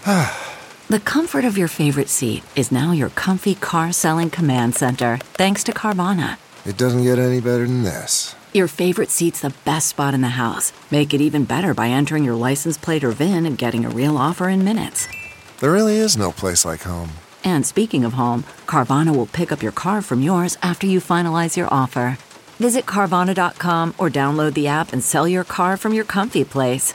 The comfort of your favorite seat is now your comfy car selling command center, thanks to Carvana. It doesn't get any better than this. Your favorite seat's the best spot in the house. Make it even better by entering your license plate or VIN and getting a real offer in minutes. There really is no place like home. And speaking of home, Carvana will pick up your car from yours after you finalize your offer. Visit Carvana.com or download the app and sell your car from your comfy place.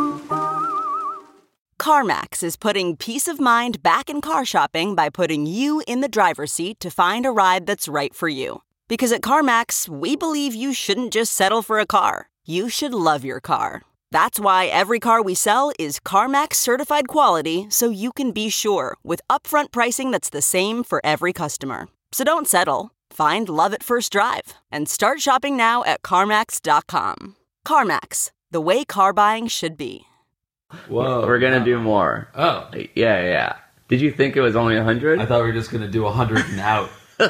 CarMax is putting peace of mind back in car shopping by putting you in the driver's seat to find a ride that's right for you. Because at CarMax, we believe you shouldn't just settle for a car. You should love your car. That's why every car we sell is CarMax certified quality, so you can be sure with upfront pricing that's the same for every customer. So don't settle. Find love at first drive and start shopping now at CarMax.com. CarMax, the way car buying should be. Whoa. We're going to do more. Oh. Yeah. Did you think it was only 100? I thought we were just going to do 100 and out.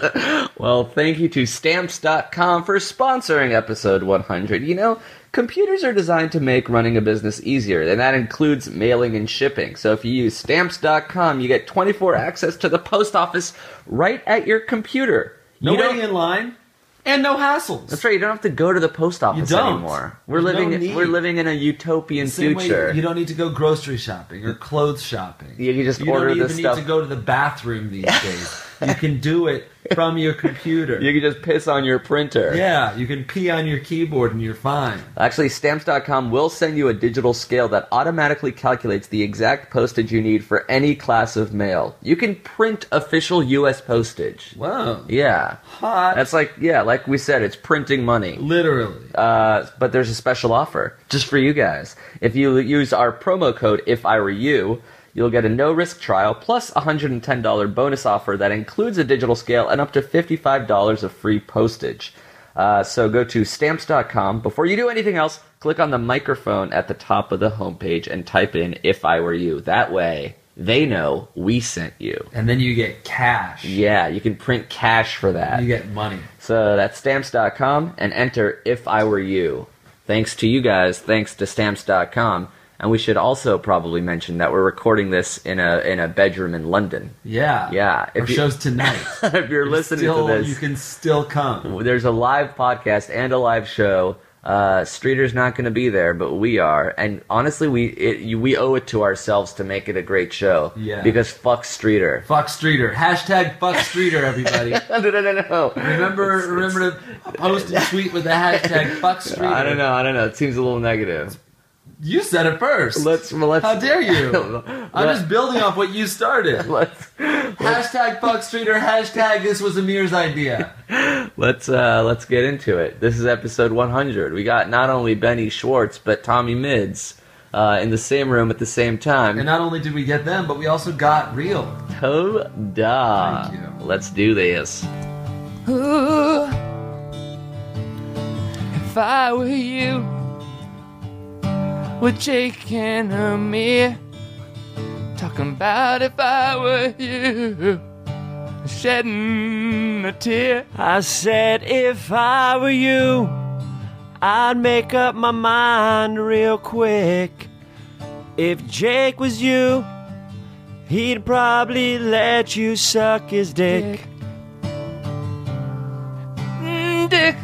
Well, thank you to Stamps.com for sponsoring episode 100. You know, computers are designed to make running a business easier, and that includes mailing and shipping. So if you use Stamps.com, you get 24 access to the post office right at your computer. No waiting in line. And no hassles. That's right. You don't have to go to the post office anymore. We're living in a utopian future. Way you don't need to go grocery shopping or clothes shopping. You can just order this stuff. You don't even need to go to the bathroom these days. You can do it from your computer. You can just piss on your printer. Yeah, you can pee on your keyboard and you're fine. Actually, Stamps.com will send you a digital scale that automatically calculates the exact postage you need for any class of mail. You can print official U.S. postage. Wow. Yeah. Hot. That's like we said, it's printing money. Literally. But there's a special offer just for you guys. If you use our promo code IFIWEREYOU, you'll get a no-risk trial plus a $110 bonus offer that includes a digital scale and up to $55 of free postage. So go to Stamps.com. Before you do anything else, click on the microphone at the top of the homepage and type in "If I Were You." That way, they know we sent you. And then you get cash. Yeah, you can print cash for that. You get money. So that's Stamps.com and enter "If I Were You." Thanks to you guys. Thanks to Stamps.com. And we should also probably mention that we're recording this in a bedroom in London. Yeah. Yeah. Our show's tonight. If you're listening to this, you can still come. There's a live podcast and a live show. Streeter's not going to be there, but we are. And honestly, we owe it to ourselves to make it a great show. Yeah. Because fuck Streeter. Fuck Streeter. Hashtag fuck Streeter, everybody. No. Remember to post and tweet with the hashtag fuck Streeter. I don't know. It seems a little negative. You said it first. Let's. How dare you? I'm just building off what you started. Hashtag fuck Streeter. Hashtag this was Amir's idea. Let's get into it. This is episode 100. We got not only Benny Schwartz but Tommy Mids in the same room at the same time. And not only did we get them, but we also got real. Toda. Thank you. Let's do this. Ooh, if I were you, with Jake and Amir, talking about if I were you, shedding a tear. I said if I were you, I'd make up my mind real quick. If Jake was you, he'd probably let you suck his dick. Dick.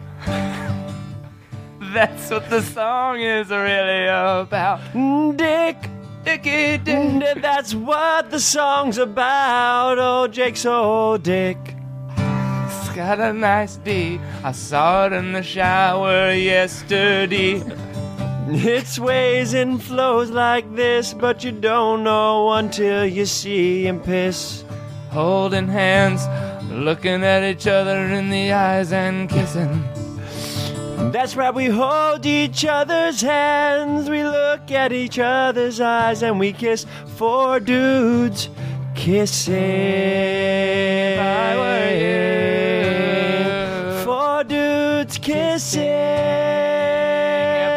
That's what the song is really about. Dick. Dicky dick. That's what the song's about. Oh, Jake's old dick. It's got a nice D. I saw it in the shower yesterday. It sways and flows like this, but you don't know until you see him piss. Holding hands, looking at each other in the eyes and kissing. That's right, we hold each other's hands, we look at each other's eyes, and we kiss. Four dudes kissing. If I were you. Four dudes kissing. If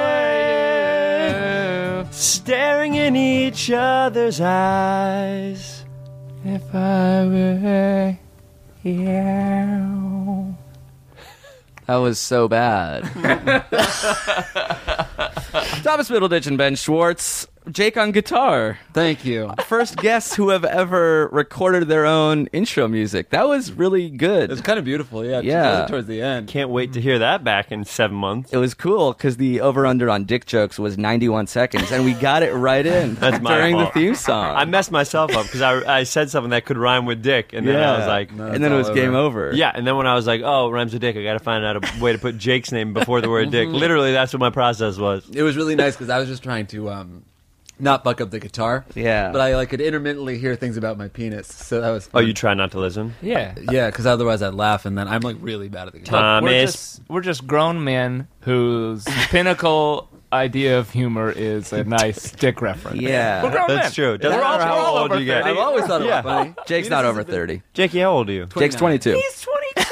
I were you. Staring in each other's eyes. If I were you. That was so bad. Thomas Middleditch and Ben Schwartz. Jake on guitar. Thank you. First guests who have ever recorded their own intro music. That was really good. It was kind of beautiful, yeah. Yeah. Towards the end. Can't wait to hear that back in 7 months. It was cool because the over-under on dick jokes was 91 seconds, and we got it right in during the theme song. I messed myself up because I said something that could rhyme with dick, and then I was like... and then it was game over. Yeah, and then when I was like, oh, it rhymes with dick, I got to find out a way to put Jake's name before the word dick. Literally, that's what my process was. It was really nice because I was just trying to not fuck up the guitar. Yeah. But I could intermittently hear things about my penis, so that was fun. Oh, you try not to listen? Yeah. Yeah, because otherwise I'd laugh, and then I'm really bad at the guitar. We're just grown men whose pinnacle idea of humor is a nice dick reference. Yeah. We're grown men. That's true. Doesn't We're matter all how old over you get. 30. I've always thought it was funny. Jake's not over 30. Jakey, how old are you? Jake's 22. He's 22.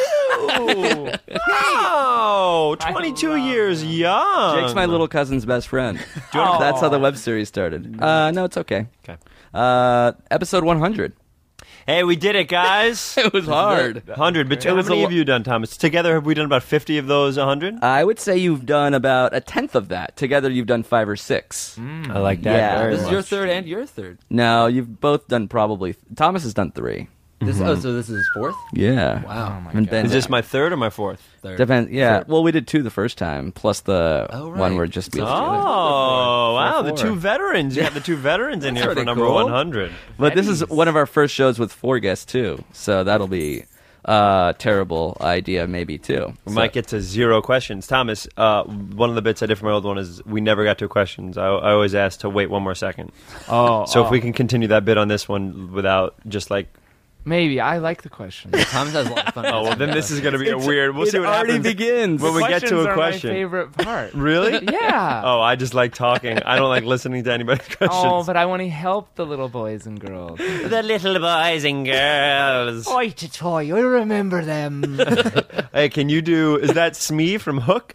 Oh, 22 years young. Jake's my little cousin's best friend. That's how the web series started. No, it's okay. Okay. Episode 100. Hey, we did it, guys. It was hard. 100. But how many have you done, Thomas? Together, have we done about 50 of those 100? I would say you've done about a tenth of that. Together, you've done 5 or 6. I like that Yeah. very This is much. your third and your third. No, you've both done probably... Thomas has done 3. So this is his fourth? Yeah. Wow. And Ben- Is this my third or my fourth? Third. Depends. Yeah. Third. Well, we did 2 the first time, plus the Oh, right. one where just we. Oh, wow. The 4. 2 veterans. You have the 2 veterans in here for pretty number cool. 100. But this is one of our first shows with 4 guests too, so that'll be a terrible idea maybe too. We might get to 0 questions. Thomas, one of the bits I did for my old one is we never got to questions. I always asked to wait 1 more second. So if we can continue that bit on this one without just like... Maybe. I like the question. Thomas has a lot of fun. Oh, well, then this is going to be a weird... We'll see what already happens begins. when we get to a Questions are question. my favorite part. Really? Yeah. Oh, I just like talking. I don't like listening to anybody's questions. Oh, but I want to help the little boys and girls. The little boys and girls. Toy to toy, I remember them. Hey, can you do... Is that Smee from Hook?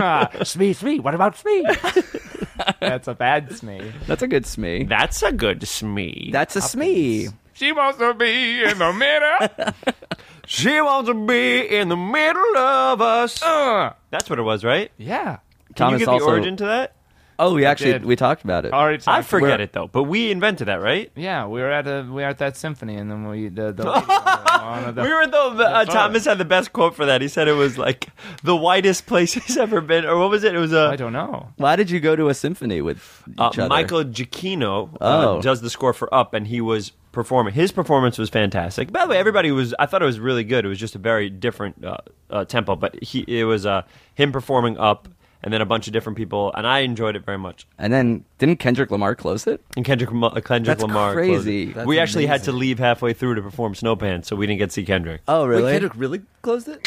Smee, what about Smee? That's a bad Smee. That's a good Smee. That's a good Smee. That's a Smee. She wants to be in the middle. She wants to be in the middle of us. That's what it was, right? Yeah. Can Thomas you give also- the origin to that? Oh, we actually did. we talked about it. Already I talked- forget it, though. But we invented that, right? Yeah, we were at that symphony, and then we the lady one of the- We were Thomas had the best quote for that. He said it was like the whitest place he's ever been. Or what was it? It was I don't know. Why did you go to a symphony with each other? Michael Giacchino Oh. does the score for Up, and he was performing. His performance was fantastic. By the way, I thought it was really good. It was just a very different tempo, but it was him performing Up, and then a bunch of different people, and I enjoyed it very much. And then didn't Kendrick Lamar close it? And Kendrick That's Lamar crazy. closed it. That's We actually had to amazing. leave halfway through to perform Snow Pants, so we didn't get to see Kendrick. Oh, really? Wait, Kendrick really closed it?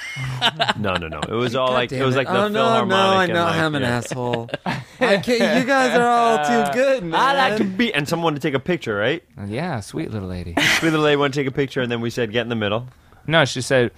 No. It was all God like damn it was it. like the oh, no, I Philharmonic. know and I'm an yeah. asshole. I can't, you guys are all too good, man. I like to be, and someone wanted to take a picture, right? Yeah, sweet little lady. Sweet little lady wanted to take a picture, and then we said, get in the middle. No, she said,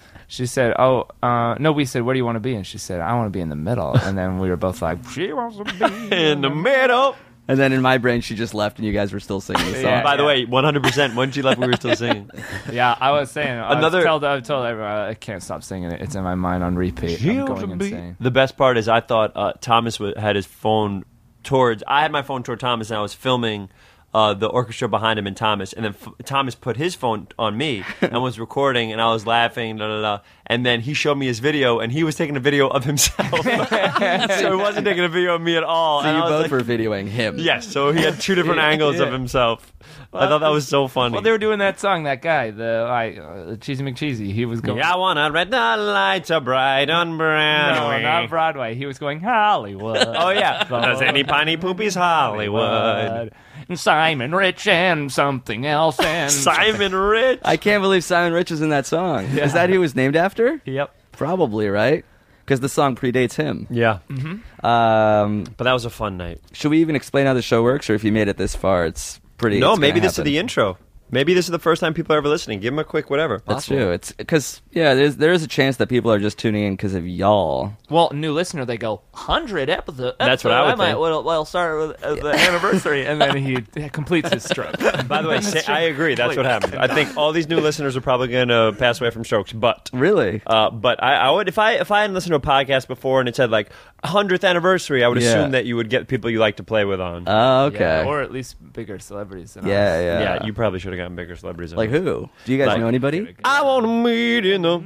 no, we said, where do you want to be? And she said, I want to be in the middle. And then we were both like, she wants to be In the middle. And then in my brain, she just left, and you guys were still singing the song. Yeah. By the way, 100%. When she left, we were still singing. Yeah, I was saying, Another- I've told everyone, I can't stop singing it. It's in my mind on repeat. I'm going insane. The best part is I thought Thomas had his phone I had my phone toward Thomas, and I was filming the orchestra behind him and Thomas, and then Thomas put his phone on me and was recording, and I was laughing, and then he showed me his video, and he was taking a video of himself. So he wasn't taking a video of me at all. So and you I was both like, were videoing him. Yes, so he had 2 different angles of himself. I thought that was so funny. Well, they were doing that song, that guy, Cheesy McCheesy. He was going... Yeah, I wanna red the lights are bright on Broadway. No, not Broadway. He was going Hollywood. Oh, yeah. Does any piney poopies Hollywood? And Simon Rich and something else. And Simon Rich. I can't believe Simon Rich is in that song. Is that who he was named after? Yep. Probably, right? Because the song predates him. Yeah. But that was a fun night. Should we even explain how the show works, or if you made it this far, it's pretty... No, it's maybe gonna this is happen. the intro. Maybe this is the first time people are ever listening. Give them a quick whatever. That's true. It's because there is a chance that people are just tuning in because of y'all. Well, new listener, they go 100 episodes. That's what I would might think. well start with the anniversary, and then he completes his stroke. By the way, I agree. That's what happens. I think all these new listeners are probably going to pass away from strokes. But really, but I would if I hadn't listened to a podcast before and it said like 100th anniversary, I would assume that you would get people you like to play with on. Okay, or at least bigger celebrities than us. Yeah. You probably should have gotten bigger celebrities. Like who? Do you guys know anybody? I want to meet in the.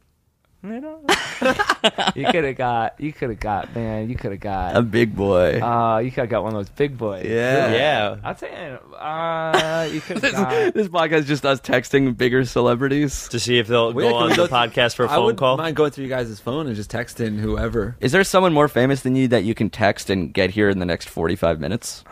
You could have got, a big boy. You could have got one of those big boys. Yeah. I'll tell you, you could have got. This podcast is just us texting bigger celebrities to see if they'll go on the podcast for a phone call. I wouldn't mind going through you guys' phone and just texting whoever. Is there someone more famous than you that you can text and get here in the next 45 minutes?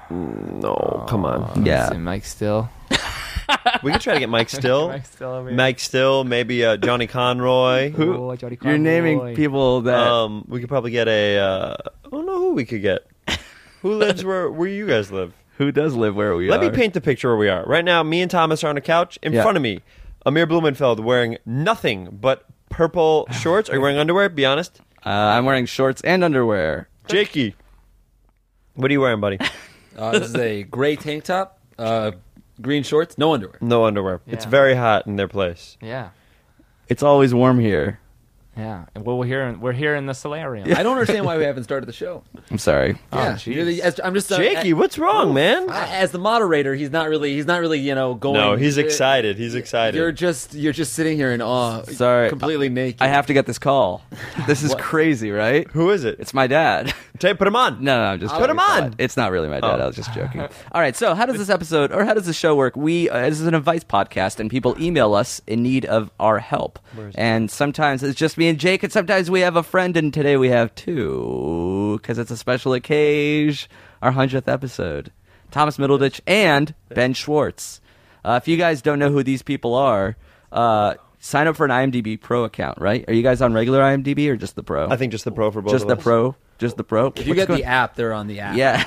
No, come on. Yeah. Mike Still. We could try to get Mike Still. Mike Still, maybe Johnny Conroy. Johnny Conroy. You're naming people that... we could probably get I don't know who we could get. Who lives where you guys live? Who does live where we are? Let me paint the picture where we are. Right now, me and Thomas are on a couch. In front of me, Amir Blumenfeld wearing nothing but purple shorts. Are you wearing underwear? Be honest. I'm wearing shorts and underwear. Jakey, what are you wearing, buddy? This is a gray tank top, green shorts, no underwear. No underwear. Yeah. It's very hot in their place. Yeah. It's always warm here. Yeah. Well, we're here in the solarium. I don't understand why we haven't started the show. I'm sorry. Yeah. I'm just Jakey, what's wrong, man? As the moderator, he's not really, going. No, he's excited. He's excited. You're just sitting here in awe. Sorry. Completely naked. I have to get this call. This is crazy, right? Who is it? It's my dad. Put him on. No, I'm just joking. Put him on. It's not really my dad. I was just joking. All right, so how does this episode, or how does the show work? This is an advice podcast, and people email us in need of our help. And sometimes it's just me and Jake, and sometimes we have a friend, and today we have two, because it's a special occasion, our 100th episode. Thomas Middleditch and Ben Schwartz. If you guys don't know who these people are, sign up for an IMDb Pro account, right? Are you guys on regular IMDb or just the Pro? I think just the Pro for both just of the us. Pro? Just the Pro? If you get the app, they're on the app. Yeah.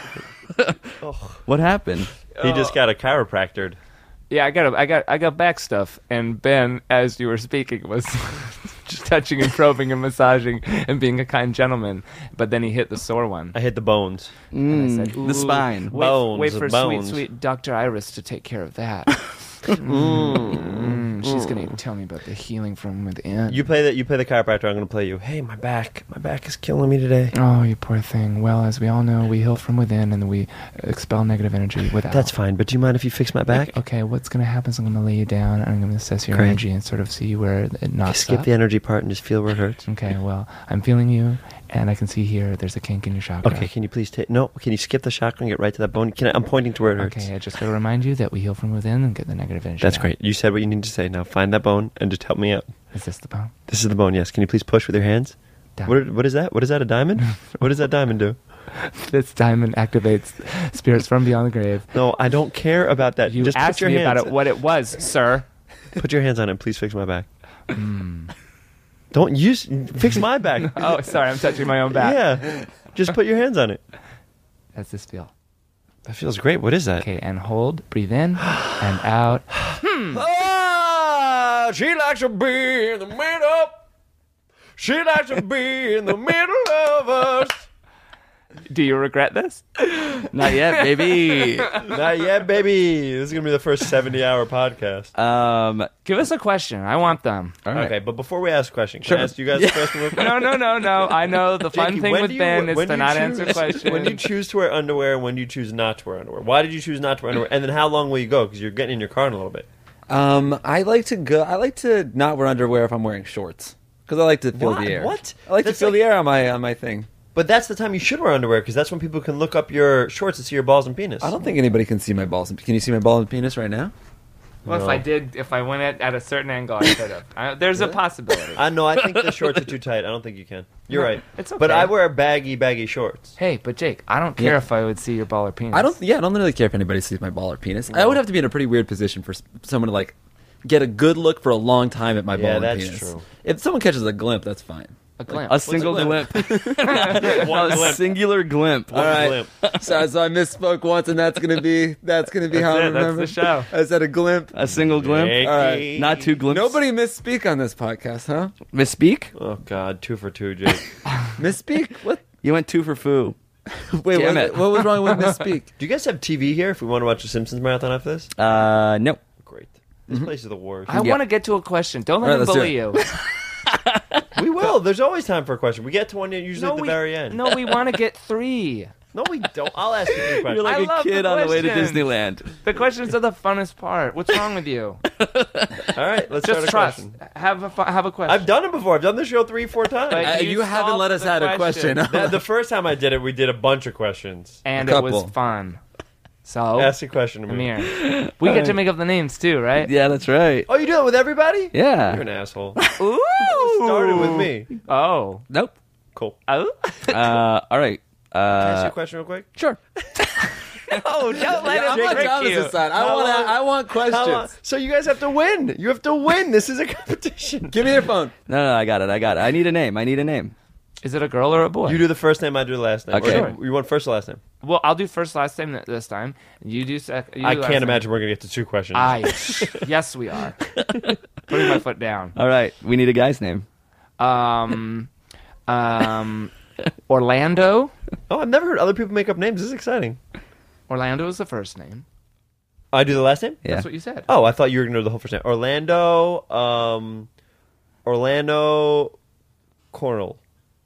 What happened? He just got a chiropractor. Yeah, I got back stuff, and Ben, as you were speaking, was just touching and probing and massaging and being a kind gentleman. But then he hit the sore one. I hit the bones. And I said, the spine. Wait for bones. sweet Dr. Iris to take care of that. She's gonna tell me about the healing from within. You play the chiropractor. I'm gonna play you. Hey, my back is killing me today. Oh, you poor thing. Well, as we all know, we heal from within and we expel negative energy without. That's fine, but do you mind if you fix my back? Okay, what's gonna happen is I'm gonna lay you down and I'm gonna assess your energy and sort of see where it knocks Skip up. the energy part and just feel where it hurts. Okay, well, I'm feeling you, and I can see here there's a kink in your chakra. Okay, can you please can you skip the chakra and get right to that bone? I'm pointing to where it hurts. Okay, I just gotta remind you that we heal from within and get the negative energy. That's out. great. You said what you need to say. Now find that bone and just help me out. Is this the bone? This is the bone, yes. Can you please push with your hands? Down. What is that? What is that, a diamond? What does that diamond do? This diamond activates spirits from beyond the grave. No, I don't care about that. You just asked put your me hands. about it, what it was, sir. Put your hands on it and please fix my back. Don't use... Fix my back. Oh, sorry, I'm touching my own back. Yeah. Just put your hands on it. How's this feel? That feels great. What is that? Okay, and hold, breathe in, and out. Ah, she likes to be in the middle. She likes to be in the middle of us. Do you regret this? Not yet, baby. Not yet, baby. This is going to be the first 70-hour podcast. Give us a question. I want them. All right. Okay, but before we ask a question, can I ask you guys a question real quick? No. I know the fun Jakey, thing with Ben is to not answer questions. When you choose to wear underwear and when you choose not to wear underwear. Why did you choose not to wear underwear? And then how long will you go? Because you're getting in your car in a little bit. I like to not wear underwear if I'm wearing shorts because I like to feel the air. What? I like to feel the air on my thing. But that's the time you should wear underwear because that's when people can look up your shorts to see your balls and penis. I don't think anybody can see my balls. Can you see my ball and penis right now? Well, No. if I went at a certain angle, I could have. There's a possibility. I know. I think the shorts are too tight. I don't think you can. You're No, right. it's okay. But I wear baggy shorts. Hey, but Jake, I don't care if I would see your ball or penis. I don't really care if anybody sees my ball or penis. I would have to be in a pretty weird position for someone to get a good look for a long time at my ball and that's penis. true. If someone catches a glimpse, that's fine. A glimpse. A single glimpse. A singular glimpse. All right. So I misspoke once, and that's gonna be how I remember. That's the show. I said a glimpse. A single glimpse. All right. Not two glimpses. Nobody misspeak on this podcast, huh? Misspeak? Oh God, 2 for 2, Jake. Misspeak? What? You went 2 for foo. Wait, Damn it. what was wrong with misspeak? Do you guys have TV here? If we want to watch the Simpsons marathon after this, No. great. This place is the worst. I want to get to a question. Don't let All him right, let's bully you. We will. There's always time for a question. We get to one usually at the very end. No, we want to get 3. No, we don't. I'll ask you 3 questions. You're like I a love kid the on the way to questions. Disneyland. The questions are the funnest part. What's wrong with you? All right, let's Just start a trust. question. Have a question. I've done it before. I've done the show 3-4 times. But You haven't let us solved have the a question. The first time I did it, we did a bunch of questions. and A it was couple. fun. So, Ask a question to me. Amir, we get to make up the names too, right? Yeah, that's right. Oh, you do it with everybody? You're Yeah. an asshole. Ooh. Started with me. Oh. Nope. Cool. Oh. All right. Can I ask you a question real quick? Sure. Oh, don't let I'm him on trick Thomas's you. side. I want questions. So you guys have to win. You have to win. This is a competition. Give me your phone. No, I got it. I need a name. Is it a girl or a boy? You do the first name, I do the last name. Okay. Or you want first or last name? Well, I'll do first last name this time. You do second. I can't imagine we're going to get to 2 questions. Yes, we are. Putting my foot down. All right. We need a guy's name. Orlando. Oh, I've never heard other people make up names. This is exciting. Orlando is the first name. I do the last name? Yeah. That's what you said. Oh, I thought you were going to do the whole first name. Orlando Cornell.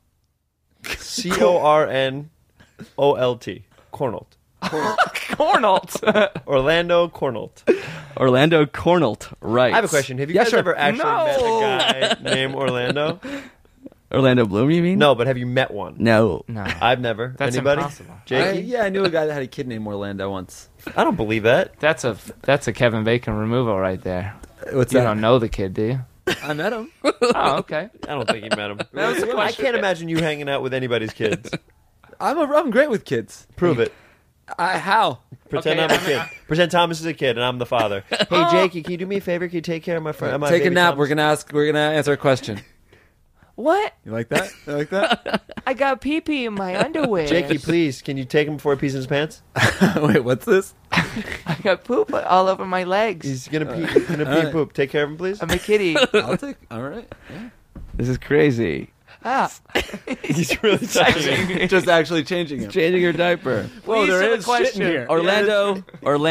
Cornholt. Cornholt. Cornholt. Orlando Cornholt. Orlando Cornholt. Right. I have a question. Have you Yeah, guys sure. ever actually No. met a guy named Orlando? Orlando Bloom, you mean? No, but have you met one? No. No. I've never. That's Anybody? impossible. Jakey? I knew a guy that had a kid named Orlando once. I don't believe that. That's a Kevin Bacon removal right there. What's You that? don't know the kid, do you? I met him. Oh, okay. I don't think you met him. That was the I question. can't imagine you hanging out with anybody's kids. I'm great with kids. Prove it. How? Pretend Okay, I'm a kid. Pretend Thomas is a kid and I'm the father. Hey, Jakey, can you do me a favor? Can you take care of my friend? Take a nap. We're gonna answer a question. What? You like that? You like that? I got pee-pee in my underwear. Jakey, please, can you take him before he pees in his pants? Wait, what's this? I got poop all over my legs. He's gonna pee. He's gonna pee and poop. Take care of him, please. I'm a kitty. I'll take. All right. Yeah. This is crazy. Ah. He's really touching it. Just actually changing him. Changing your diaper. Whoa, Please there have a is question. shit in here. Orlando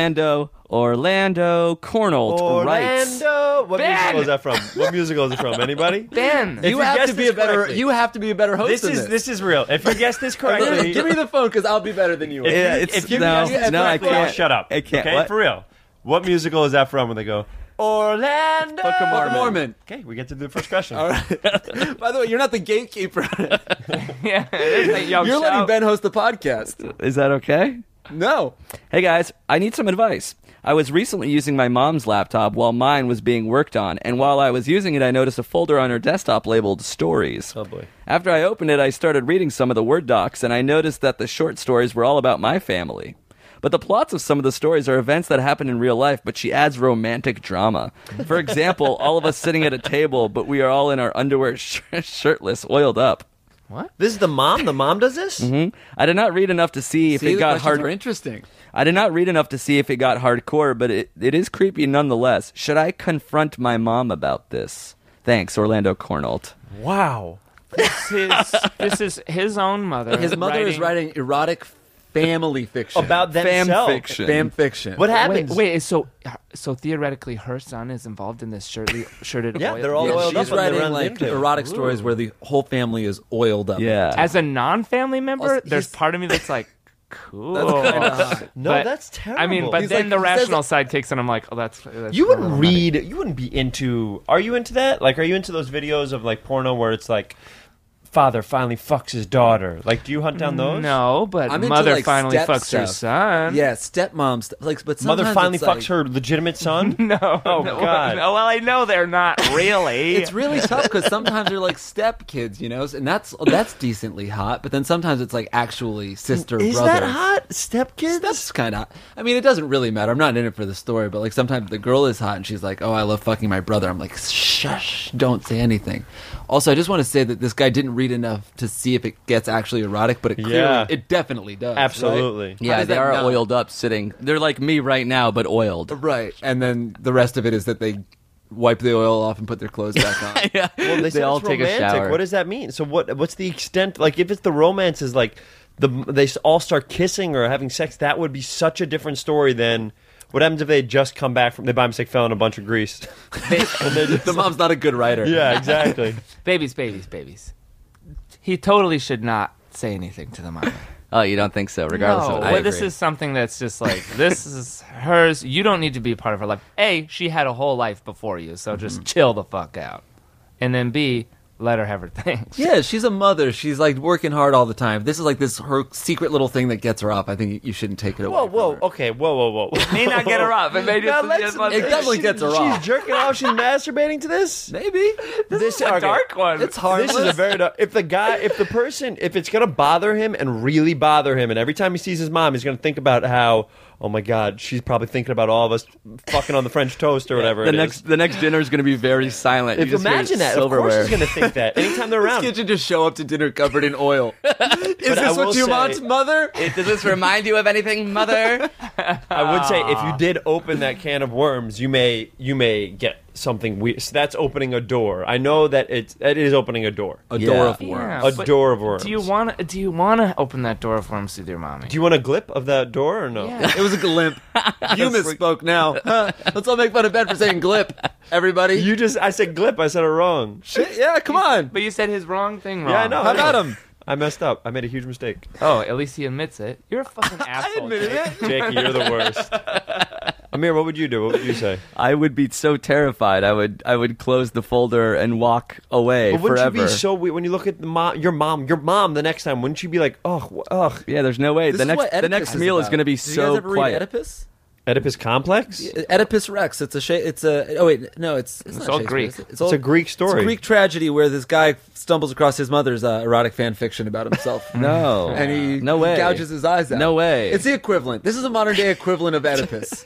Cornholt. Right. Orlando. What Ben! musical is that from? What musical is it from? Anybody? Ben. If You you have guess to be this a better. correctly- You have to be a better host. This is real. If you guess this correctly, Give me the phone because I'll be better than you. Yeah, if it's you no, guess this no, I correctly, can't. I'll shut up. I can't. Okay, What? for real. What musical is that from when they go Orlando? Book of Mormon. Okay, we get to do the first question. All right. By the way, you're not the gatekeeper. Yeah, there's that young You're letting shout. Ben host the podcast. Is that okay? No. Hey guys, I need some advice. I was recently using my mom's laptop while mine was being worked on, and while I was using it, I noticed a folder on her desktop labeled Stories. Oh boy. After I opened it, I started reading some of the Word docs, and I noticed that the short stories were all about my family. But the plots of some of the stories are events that happen in real life, but she adds romantic drama. For example, all of us sitting at a table, but we are all in our underwear shirtless, oiled up. What? This is the mom? The mom does this? Mm-hmm. I did not read enough to see if it the got questions hard. are interesting. I did not read enough to see if it got hardcore, but it is creepy nonetheless. Should I confront my mom about this? Thanks, Orlando Cornholt. Wow. This is his own mother. His mother is writing erotic family fiction. About Fan themselves. fiction. fan fiction. What happens? Wait. So theoretically, her son is involved in this shirted. Yeah, oil? they're all oiled she's up and they're writing on like the erotic stories where the whole family is oiled up. Yeah. As a non-family member, Also, there's he's- part of me that's like, cool. That's kinda hot. No, But- that's terrible. I mean, but He's then like- the he says- rational side kicks in. I'm like, oh, that's you wouldn't problematic. read. You wouldn't be into. Are you into that? Like, are you into those videos of like porno where it's like father finally fucks his daughter. Like, do you hunt down those? No, but I'm into, mother like, finally step fucks her stuff. son. Yeah, stepmom stuff. Like, but Mother sometimes finally it's fucks like, her legitimate son? No. Oh, no, God. No, well, I know they're not really. It's really tough because sometimes they're like step kids, you know, and that's decently hot. But then sometimes it's like actually sister Is brother. that hot? Stepkids? That's kind of. I mean, it doesn't really matter. I'm not in it for the story, but like sometimes the girl is hot and she's like, "Oh, I love fucking my brother." I'm like, "Shush, don't say anything." Also, I just want to say that this guy didn't read enough to see if it gets actually erotic, but it definitely does. Absolutely. Right? Yeah, they are oiled up sitting. They're like me right now, but oiled. Right, and then the rest of it is that they wipe the oil off and put their clothes back on. Yeah. Well, they all it's take a romantic. shower. What does that mean? So what's the extent? Like, if it's the romance is like they all start kissing or having sex, that would be such a different story than what happens if they just come back from they buy mistake fell in a bunch of grease. The mom's not a good writer. Yeah, exactly. Babies. He totally should not say anything to the mother. Oh, you don't think so? Regardless No, of well, this is something that's just like, this is hers. You don't need to be a part of her life. A, she had a whole life before you, so just chill the fuck out. And then B, let her have her things. Yeah, she's a mother. She's like working hard all the time. This is like her secret little thing that gets her off. I think you shouldn't take it away. Whoa. It may not get her off. It may just it definitely gets her off. She's jerking off. She's masturbating to this. Maybe This is a dark one. It's harmless. This is a very dark. If it's gonna bother him and really bother him, and every time he sees his mom, he's gonna think about how, oh my God, she's probably thinking about all of us fucking on the French toast or whatever. The next dinner is going to be very silent. If You just hear imagine that, of silverware. course he's gonna think that anytime they're around. This kid should just show up to dinner covered in oil. Is I this will what you say- want, mother? Does this remind you of anything, mother? I would say if you did open that can of worms, you may get something weird. So that's opening a door. I know that it is opening a door. A Yeah. door of Yeah, worms. A but door of worms. Do you want to open that door of worms with your mommy? Do you want a glip of that door or no? Yeah. It was a glimp. You misspoke now. Let's all make fun of Ben for saying glip. Everybody. I said glip. I said it wrong. Shit, yeah, come on. But you said his wrong thing wrong. Yeah, I know. How about him? I messed up. I made a huge mistake. Oh, at least he admits it. You're a fucking asshole. admitted Jake. it. Jakey, you're the worst. Amir, what would you do? What would you say? I would be so terrified. I would close the folder and walk away But wouldn't forever. you be so weird when you look at your mom the next time? Wouldn't you be like, ugh? Yeah, there's no way. This The is what next Oedipus meal is about. going to be Did you guys so ever read quiet. Oedipus? Oedipus complex? Oedipus Rex. It's a. Oh wait, no, it's not all Shakespeare. Greek. It's It's a Greek story. It's a Greek tragedy where this guy stumbles across his mother's erotic fan fiction about himself. No. And he No way. gouges his eyes out. No way. It's the equivalent. This is a modern day equivalent of Oedipus.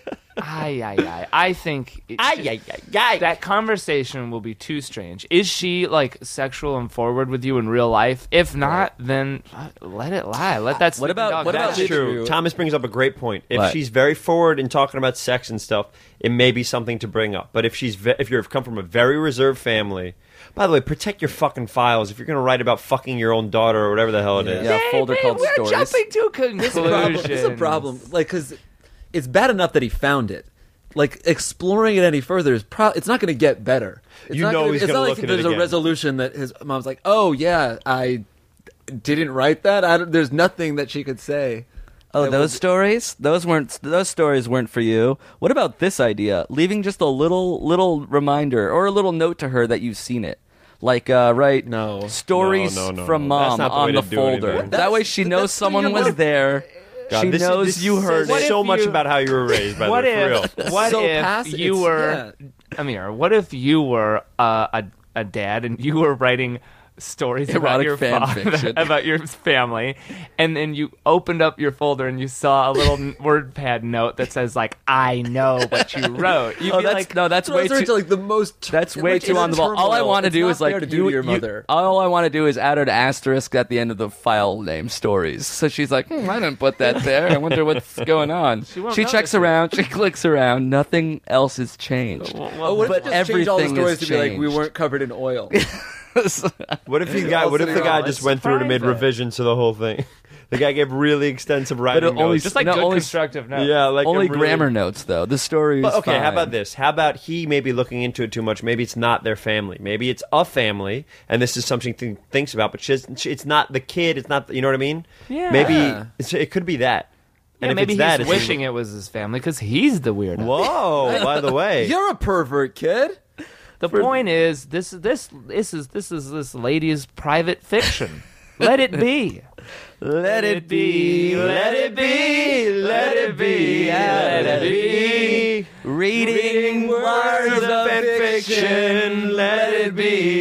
I think that conversation will be too strange. Is she like sexual and forward with you in real life? If not, then let it lie. Let that. What about- what about That's true. Thomas brings up a great point. If What? she's very forward in talking about sex and stuff, it may be something to bring up. But if you've come from a very reserved family, by the way, protect your fucking files. If you're going to write about fucking your own daughter or whatever the hell it is. Yeah, a folder called we're stories. jumping to conclusions. This is a problem. Like, because it's bad enough that he found it. Like, exploring it any further is it's not going to get better. It's You not know gonna, he's it's gonna not look like at it there's a again. resolution that his mom's like, oh yeah, I didn't write that. There's nothing that she could say. Oh, that those would- stories? Those stories weren't for you. What about this idea? Leaving just a little reminder or a little note to her that you've seen it. Like, right? No. Stories No. from That's mom not the on way the to do folder. anything. That way she knows that's someone doing was your- there. God, She this knows you heard says it. so if much you- about how you were raised, by the way, for real. What So if passive. you It's- were, Amir? What if you were a dad and you were writing stories about Erotic your fan father, fiction. about your family, and then you opened up your folder and you saw a little WordPad note that says like, "I know what you wrote." You'd Oh, be that's like, that's way Throws her too. into like the most. That's way like, too it's on the ball. All I turmoil. want to It's do not is like fair to do to your mother. All I want to do is add an asterisk at the end of the file name stories. So she's like, I didn't put that there. I wonder what's going on. She won't checks notice it. around. She clicks around. Nothing else has changed. Oh, what if But you just change all the everything stories has to be like we changed. weren't covered in oil? What if the all guy sitting just around. went through and made private. revisions to the whole thing? The guy gave really extensive writing only notes. just like No, good only- constructive notes. Yeah, like Only a really- grammar notes, though. The story is But okay, how fine. about this? How about he may be looking into it too much? Maybe it's not their family. Maybe it's a family, and this is something he thinks about. But it's not the kid. It's not. You know what I mean? Yeah. Maybe it could be that. Yeah, And if maybe it's that, he's it's- wishing it was his family because he's the weirdo. Whoa! By the way, You're a pervert, kid. The point is, this is this lady's private fiction. Let it be. Let it be, let it be, let it be, let it be. Reading words of fiction, let it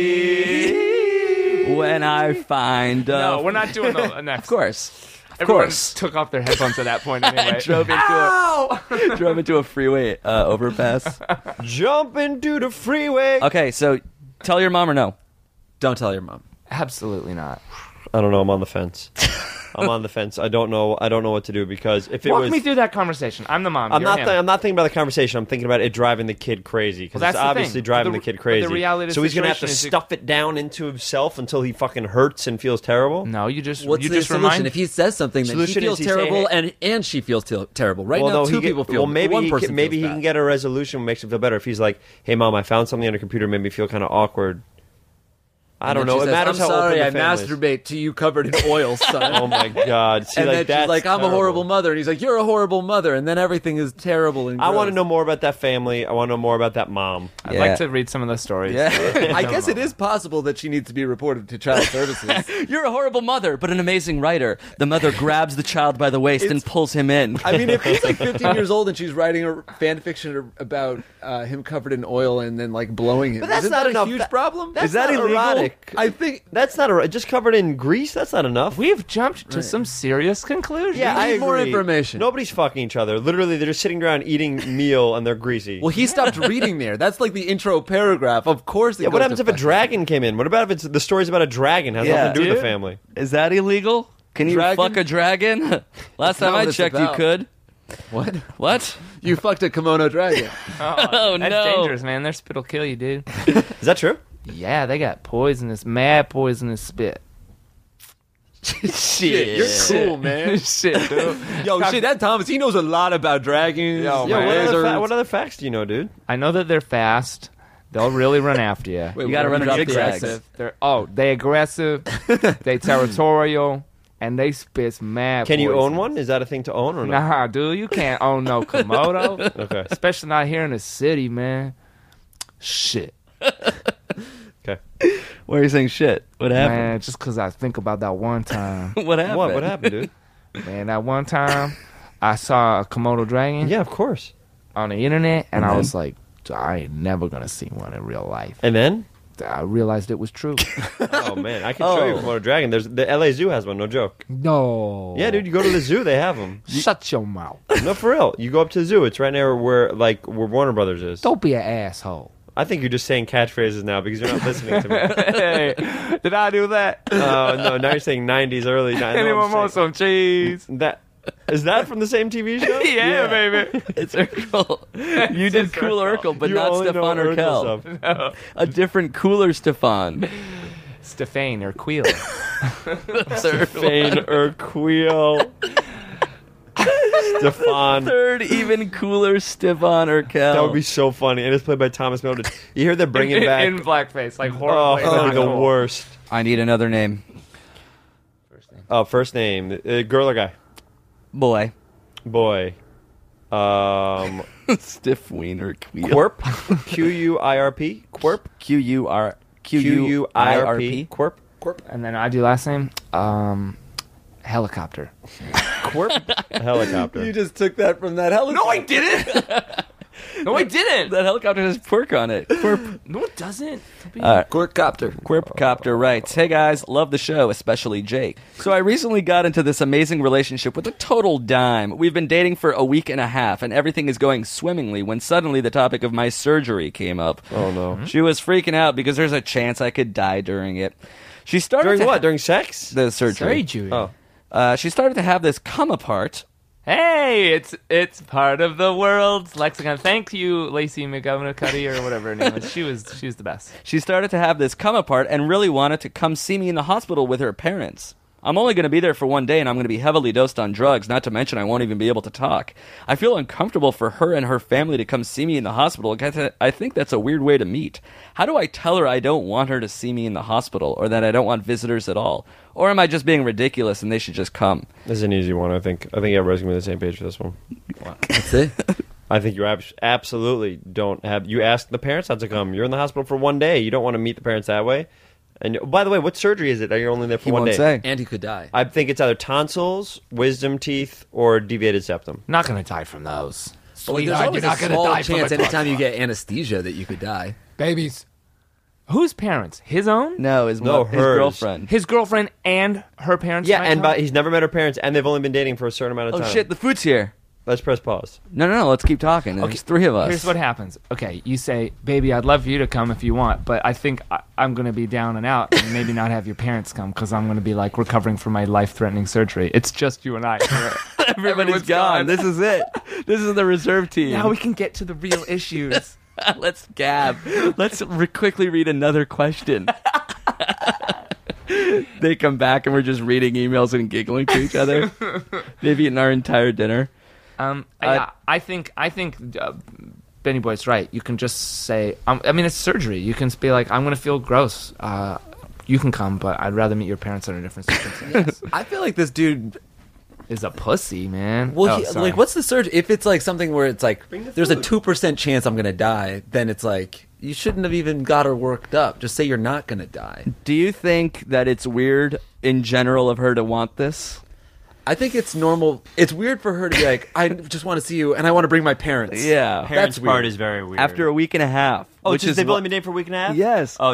be. When I find No, we're not doing the next. Of course. Everyone took off their headphones at that point anyway. drove into a freeway overpass. Jump into the freeway. Okay, so tell your mom or no? Don't tell your mom. Absolutely not. I don't know. I'm on the fence. I'm on the fence. I don't know what to do because if it Walk was me through that conversation. I'm the mom. I'm you're not. him. I'm not thinking about the conversation. I'm thinking about it driving the kid crazy because Well, it's that's the obviously thing. driving But the kid but crazy. the reality of the so he's gonna have to situation is stuff it down into himself until he fucking hurts and feels terrible. No, you just What's you the just solution? remind. If he says something, then he Solution feels is he say, terrible, hey- and she feels terrible. Right Well, now, no, two he people feel. Well, maybe one person maybe feels he bad. can get a resolution that makes him feel better. If he's like, "Hey, mom, I found something on a computer, made me feel kind of awkward." I don't And then know. she It says, matters I'm how sorry, I open the family is. masturbate to you covered in oil, son. Oh my god! See, and like then that's she's like, I'm a terrible. horrible mother. And he's like, you're a horrible mother. And then everything is terrible and I want to gross. know more about that family. I want to know more about that mom. I'd Yeah. like to read some of the stories. Yeah. I guess it is possible that she needs to be reported to child services. You're a horrible mother, but an amazing writer. The mother grabs the child by the waist and pulls him in. I mean, if he's like 15 years old and she's writing a fan fiction about him covered in oil and then like blowing him, But that's isn't not that enough. a huge That- problem? That's Is that not illegal? erotic. I think That's not just covered in grease. That's not enough. We've jumped to some serious conclusions. Yeah, we I need more agree. information. Nobody's fucking each other. Literally, they're just sitting around eating meal and they're greasy. Well, he stopped reading there. That's like the intro paragraph. Of course. yeah, what happens if a dragon came in? What about if it's the story's about a dragon? Has Yeah. nothing to do with the Dude. family. Is that illegal? Can you Dragon? fuck a dragon? Last time not I what it's checked, you about. could. What? What? You fucked a kimono dragon. Oh, That's no. dangerous, man. Their spit'll kill you, dude. Is that true? Yeah, they got mad poisonous spit. Shit. You're cool, man. Shit, dude. Yo, shit, that Thomas, he knows a lot about dragons. Yo, Yeah. man. What other facts do you know, dude? I know that they're fast. They'll really run after you. Wait, You gotta what? run in They're zigzags. aggressive. They aggressive. They territorial, and they spit mad. Can you own poison. one? Is that a thing to own or not? Nah, dude, you can't own no Komodo. Okay. Especially not here in the city, man. Shit. Okay. Why are you saying shit? What happened? Man, just because I think about that one time. What happened? What happened, dude? Man, that one time I saw a Komodo dragon Yeah, of course. on the internet, and I then? was like, I ain't never going to see one in real life. And then? I realized it was true. Oh man, I can show you a Komodo dragon. There's the LA Zoo has one. No joke. No. Yeah, dude, you go to the zoo, they have them. Shut your mouth. No, for real. You go up to the zoo. It's right near where Warner Brothers is. Don't be an asshole. I think you're just saying catchphrases now because you're not listening to me. Hey, did I do that? Oh no, now you're saying 90s, early 90s. Anyone want some cheese? That is that from the same TV show? Yeah, baby. It's Urkel. You did Cool Urkel, but You not only know Stefan Urkel Urkel. stuff. A different, cooler Stefan. Stefan or Queel. Fane Urquell. Stefan. Third, even cooler Stefan Urkel. That would be so funny. And it's played by Thomas Mildred. You hear they're bringing back. in blackface, like Oh, horrible. that'd be the worst. I need another name. Oh, first name. Girl or guy? Boy. Boy. Stiff wiener queel. Quirp. Quirp. Quirp. Quirp. Quirp. And then I do last name. Helicopter. Quirp. Helicopter. You just took that from that helicopter. No, I didn't. No, I didn't. That helicopter has pork on it. Quirp. No, it doesn't. Quirkcopter. Quirpcopter writes, "Hey guys, love the show, especially Jake. So I recently got into this amazing relationship with a total dime. We've been dating for a week and a half, and everything is going swimmingly when suddenly the topic of my surgery came up. Oh no. She was freaking out because there's a chance I could die during it. She started During to what? During sex? the surgery. Oh. She started to have this come apart. Hey, it's part of the world's lexicon. Thank you, Lacey McGovernor or whatever her name is. She was the best. She started to have this come apart and really wanted to come see me in the hospital with her parents. I'm only going to be there for one day, and I'm going to be heavily dosed on drugs, not to mention I won't even be able to talk. I feel uncomfortable for her and her family to come see me in the hospital. I think that's a weird way to meet. How do I tell her I don't want her to see me in the hospital, or that I don't want visitors at all? Or am I just being ridiculous and they should just come? This is an easy one, I think. I think everybody's going to be on the same page for this one. That's it. I think you absolutely don't have. You ask the parents not to come. You're in the hospital for 1 day. You don't want to meet the parents that way. And by the way, what surgery is it? Are you only there for He 1 won't day? say. And he could die. I think it's either tonsils, wisdom teeth, or deviated septum. Not going to die from those. But like, there's Sweetheart, always you're a not going to small die from chance a anytime you get anesthesia that you could die. babies. Whose parents? His own? No, his No, his hers. girlfriend. His girlfriend and her parents? Yeah, might and come? he's never met her parents, and they've only been dating for a certain amount of Oh time. shit, the food's here. Let's press pause. No, let's keep talking. There's three of us. Here's what happens. Okay, you say, baby, I'd love for you to come if you want, but I think I'm going to be down and out and maybe not have your parents come because I'm going to be like recovering from my life-threatening surgery. It's just you and I. Everybody's gone. This is it. This is the reserve team. Now we can get to the real issues. Let's gab. Let's quickly read another question. They come back and we're just reading emails and giggling to each other. They've eaten our entire dinner. I think Benny Boy's right. You can just say, I mean, it's surgery. You can be like, I'm going to feel gross. You can come, but I'd rather meet your parents under different circumstances. I feel like this dude is a pussy, man. Well, sorry. like, what's the surge? If it's like something where it's like there's a 2% chance I'm gonna die, then it's like you shouldn't have even got her worked up. Just say you're not gonna die. Do you think that it's weird in general of her to want this? I think it's normal. It's weird for her to be like, I just want to see you, and I want to bring my parents. Yeah, Parents' That's part weird. is very weird. after a week and a half. Oh, which just is they've only been dating for a week and a half? Yes. Oh,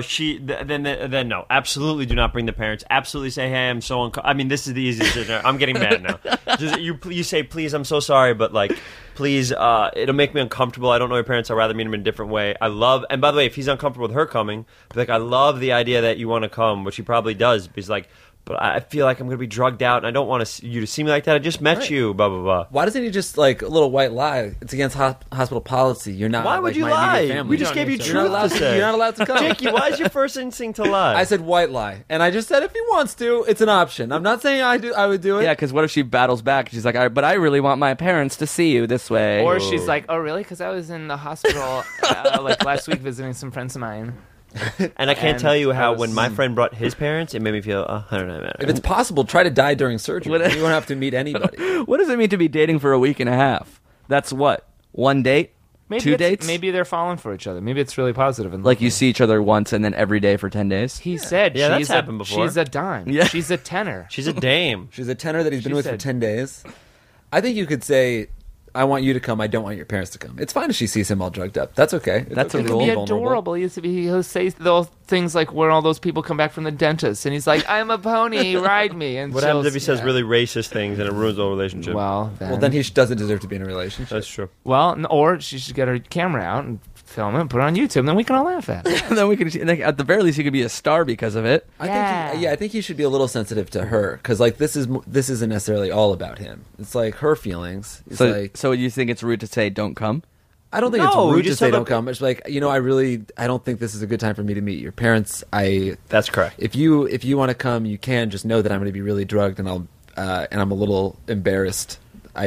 then no. Absolutely do not bring the parents. Absolutely say, hey, I'm so I mean, this is the easiest decision. I'm getting mad now. Just, you say, please, I'm so sorry, but like, please, it'll make me uncomfortable. I don't know your parents. I'd rather meet them in a different way. And by the way, if he's uncomfortable with her coming, be like, I love the idea that you want to come, which he probably does. He's like, but I feel like I'm going to be drugged out, and I don't want you to see me like that. I just met you, blah, blah, blah. Why doesn't he just like a little white lie? It's against hospital policy. You're not. Why would like, you my lie? immediate family. We just gave you You're not truth allowed to say. You're not allowed to come. Jakey, why is your first instinct to lie? I said white lie, and I just said if he wants to, it's an option. I'm not saying I would do it. Yeah, because what if she battles back? She's like, but I really want my parents to see you this way. Or she's like, oh, really? Because I was in the hospital like last week visiting some friends of mine. And I can't And tell you I how was- when my friend brought his parents, it made me feel 100 If it's possible, try to die during surgery. You don't have to meet anybody. What does it mean to be dating for a week and a half? That's what? One date? Maybe Two dates? Maybe they're falling for each other. Maybe it's really positive. And Like you see each other once and then every day for 10 days? He said Yeah, that's she's happened before. She's a dime. Yeah. She's a tenor. She's a dame. She's a tenor that he's been She with for said- 10 days. I think you could say, I want you to come. I don't want your parents to come. It's fine if she sees him all drugged up. That's okay. It's That's okay a to rule. be Be vulnerable. adorable. He'll say those things like when all those people come back from the dentist, and he's like, "I'm a pony, ride me." And What she'll- happens if he says really racist things and it ruins the whole relationship? Well, Well, then he doesn't deserve to be in a relationship. That's true. or she should get her camera out and film it and put it on YouTube, and then we can all laugh at it. And then we can, like, at the very least, he could be a star because of it. I think he should be a little sensitive to her because like this isn't necessarily all about him. It's like her feelings. It's like So you think it's rude to say don't come? I don't think No, it's you rude to just say have a- don't come. It's like I don't think this is a good time for me to meet your parents. That's correct. If you want to come, you can. Just know that I'm going to be really drugged and I'm a little embarrassed.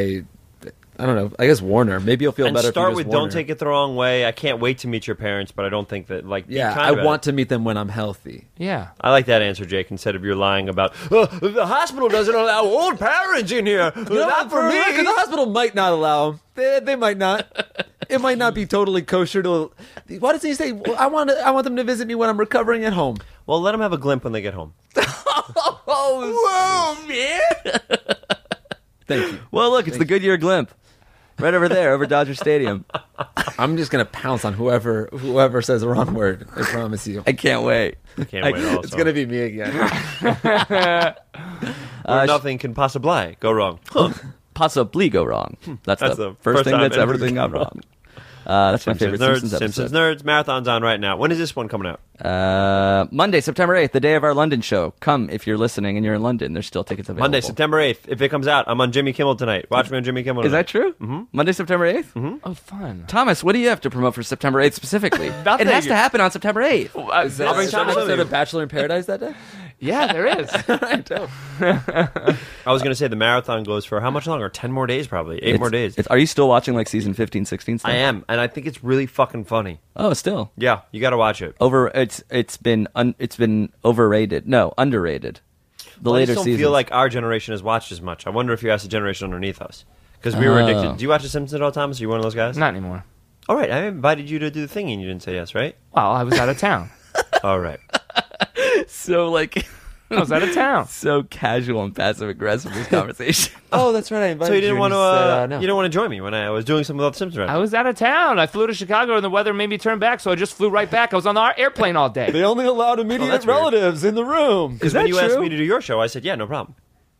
I don't know. I guess warn her. Maybe you'll feel And better. start if you with just warn don't her. take it the wrong way. I can't wait to meet your parents, but I don't think that be Yeah, kind I about want it. to meet them when I'm healthy. Yeah. I like that answer, Jake. Instead of you're lying about the hospital doesn't allow old parents in here. Not for me. The hospital might not allow them. They might not. It might not be totally kosher to. Why doesn't he say? Well, I want them to visit me when I'm recovering at home. Well, let them have a glimpse when they get home. Whoa, man! Thank you. Well, look, it's the Goodyear Glimp. Right over there, over Dodger Stadium. I'm just gonna pounce on whoever says the wrong word. I promise you. I can't wait. I can't wait. Also, It's gonna be me again. where nothing can possibly go wrong. Huh. Possibly go wrong. That's the first thing time that's ever anything's gone gone wrong. That's my favorite Simpsons episode. Simpsons Nerds Marathon's on right now. When is this one coming out? Monday, September 8th, the day of our London show. Come if you're listening and you're in London. There's still tickets available. Monday, September 8th. If it comes out, I'm on Jimmy Kimmel tonight. Watch me on Jimmy Kimmel Is tonight. that true? Mm-hmm. Monday, September 8th? Mm-hmm. Oh, fun. Thomas, what do you have to promote for September 8th specifically? Nothing. It has to happen on September 8th. Is there I'll bring some Thomas with episode you. of Bachelor in Paradise that day? Yeah, there is. I was going to say the marathon goes for how much longer? 10 more days, probably. 8 more days. Are you still watching like season 15, 16 stuff? I am, and I think it's really fucking funny. Oh, still. Yeah, you got to watch it. It's been overrated. No, underrated. The Well, I later just don't seasons. feel like our generation has watched as much. I wonder if you ask the generation underneath us. Because we were addicted. Do you watch The Simpsons at all, Thomas? Are you one of those guys? Not anymore. All right, I invited you to do the thing and you didn't say yes, right? Well, I was out of town. All right. So, like... I was out of town. So casual and passive-aggressive, this conversation. Oh, that's right. I invited So you didn't want to no. you didn't want to join me when I was doing something about The Simpsons, right? I was out of town. I flew to Chicago, and the weather made me turn back, so I just flew right back. I was on the airplane all day. They only allowed immediate that's weird. relatives in the room. Because when you asked me to do your show, I said, yeah, no problem.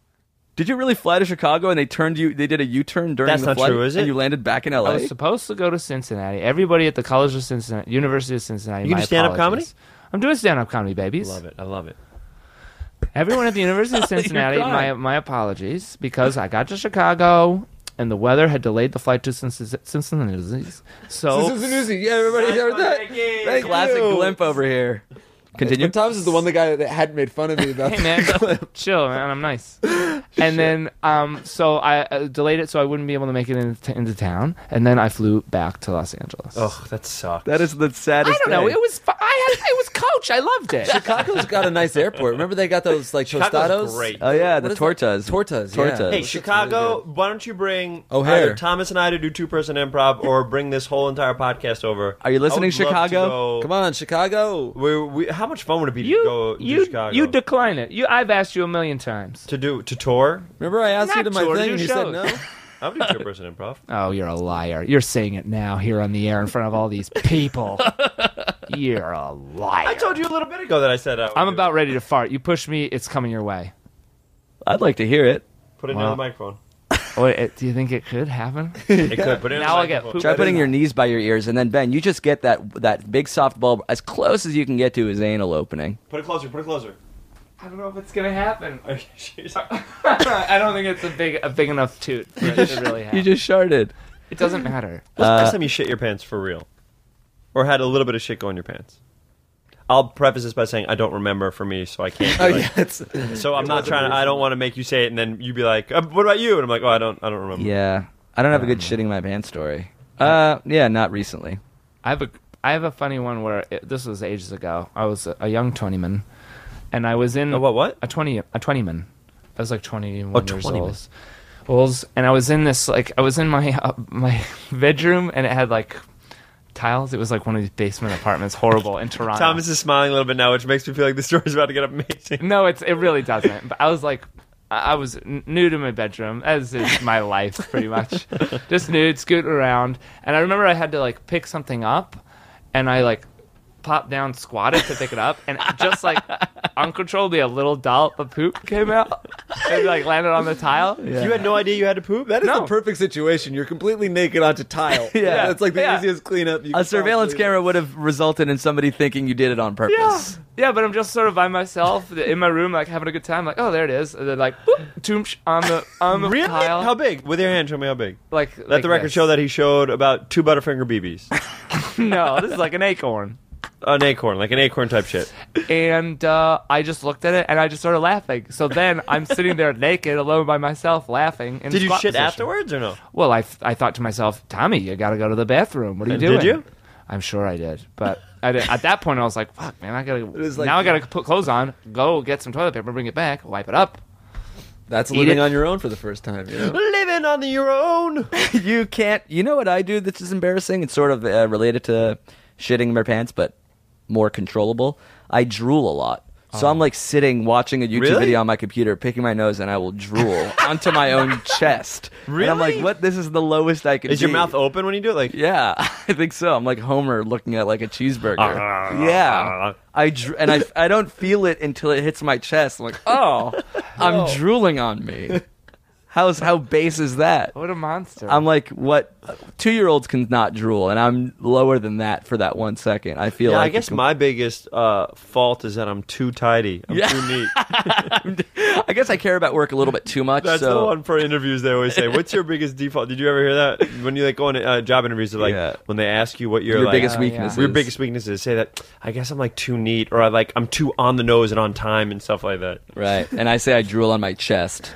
Did you really fly to Chicago and they did a U-turn during That's the not flight? true, is it? And you landed back in LA? I was supposed to go to Cincinnati. Everybody at the College of Cincinnati, University of Cincinnati. You do stand-up comedy? I'm doing stand-up comedy, babies. I love it. Everyone at the University of Cincinnati, my apologies, because I got to Chicago and the weather had delayed the flight to Cincinnati. So Cincinnati. Yeah, everybody heard that? Thank Classic you. Glimp over here. Continue. Thomas is the one guy that had made fun of me about hey man, chill, man. I'm nice. And then, so I delayed it so I wouldn't be able to make it into town. And then I flew back to Los Angeles. Oh, that sucks. That is the saddest I don't know. thing. It was. It was Coach. I loved it. Chicago's got a nice airport. Remember they got those like Chicago's tostados? great. Oh, yeah, the What is tortas. that? Tortas, yeah. Tortas. Hey, Chicago, why don't you bring O'Hare. either Thomas and I to do two-person improv or bring this whole entire podcast over? Are you listening, I would love to Chicago? go- Come on, Chicago. How much fun would it be to go to Chicago? You decline it. I've asked you a million times. to tour? Remember I asked you to Not my tour, thing do and you shows. said no? I would do two-person improv. Oh, you're a liar. You're saying it now here on the air in front of all these people. You're a liar. I told you a little bit ago that I said I'm about ready to fart. You push me, it's coming your way. I'd like to hear it. Put it near the microphone. Do you think it could happen? It could. Put it in Now the I'll get microphone. poop. Try putting your knees by your ears, and then, Ben, you just get that big soft bulb as close as you can get to his anal opening. Put it closer. Put it closer. I don't know if it's gonna happen. Are you serious? I don't think it's a big enough toot for it to really happen. You just sharted. It doesn't matter. When's the last time you shit your pants for real? Or had a little bit of shit go in your pants? I'll preface this by saying I don't remember for me, so I can't. Oh, yeah. So I'm not trying to. I don't want to make you say it, and then you be like, "What about you?" And I'm like, "Oh, I don't remember." Yeah. I don't have a good shitting my pants story. Yeah, not recently. I have a funny one where this was ages ago. I was a young 20-man, and I was in what? A 20-man. I was like 21 years 20-man. old. And I was in this I was in my bedroom, and it had like tiles. It was like one of these basement apartments, horrible in Toronto. Thomas is smiling a little bit now, which makes me feel like the story's about to get amazing. No, it really doesn't. But I was like, I was new to my bedroom, as is my life, pretty much. Just nude, scooting around. And I remember I had to, like, pick something up, and I, like, popped down, squatted to pick it up, and just, like, uncontrollably a little dollop of poop came out and, like, landed on the tile. Yeah. You had no idea you had to poop? That is No. the perfect situation. You're completely naked onto tile. Yeah. That's like the Yeah. easiest cleanup. You A can surveillance possibly- camera would have resulted in somebody thinking you did it on purpose. Yeah, but I'm just sort of by myself in my room, like, having a good time. Like, oh, there it is. And then, like, boop, toomsh, on the Really? tile. How big? With your hand, show me how big. Like, Let the record show that he showed about 2 Butterfinger BBs. No, this is like an acorn. An acorn, like an acorn type shit. And I just looked at it, and I just started laughing. So then I'm sitting there naked, alone by myself, laughing. In Did you squat shit position. afterwards or no? Well, I thought to myself, Tommy, you got to go to the bathroom. What are you And doing? did you? I'm sure I did, but at that point I was like, "Fuck, man, I was like- gotta put clothes on, go get some toilet paper, bring it back, wipe it up." That's Eat living it. on your own for the first time. You know? Living on your own. You can't. You know what I do that's just embarrassing? It's sort of related to shitting my pants, but more controllable. I drool a lot. So I'm like sitting watching a YouTube Really? video on my computer, picking my nose, and I will drool onto my own chest. Really? And I'm like, what? This is the lowest I can Is be. your mouth open when you do it? Like, Yeah, I think so. I'm like Homer looking at like a cheeseburger. Yeah. I don't feel it until it hits my chest. I'm like, oh, I'm drooling on me. How base is that? What a monster! I'm like, what? 2-year-olds can not drool, and I'm lower than that for that 1 second. I feel yeah, like I guess my biggest fault is that I'm too tidy. I'm too neat. I guess I care about work a little bit too much. That's so the one for interviews they always say. What's your biggest default? Did you ever hear that? When you like go on job interviews, they're like, Yeah. when they ask you what your your like, biggest weakness. your biggest weaknesses, say that, I guess I'm like too neat, or I'm too on the nose and on time and stuff like that. Right, and I say I drool on my chest.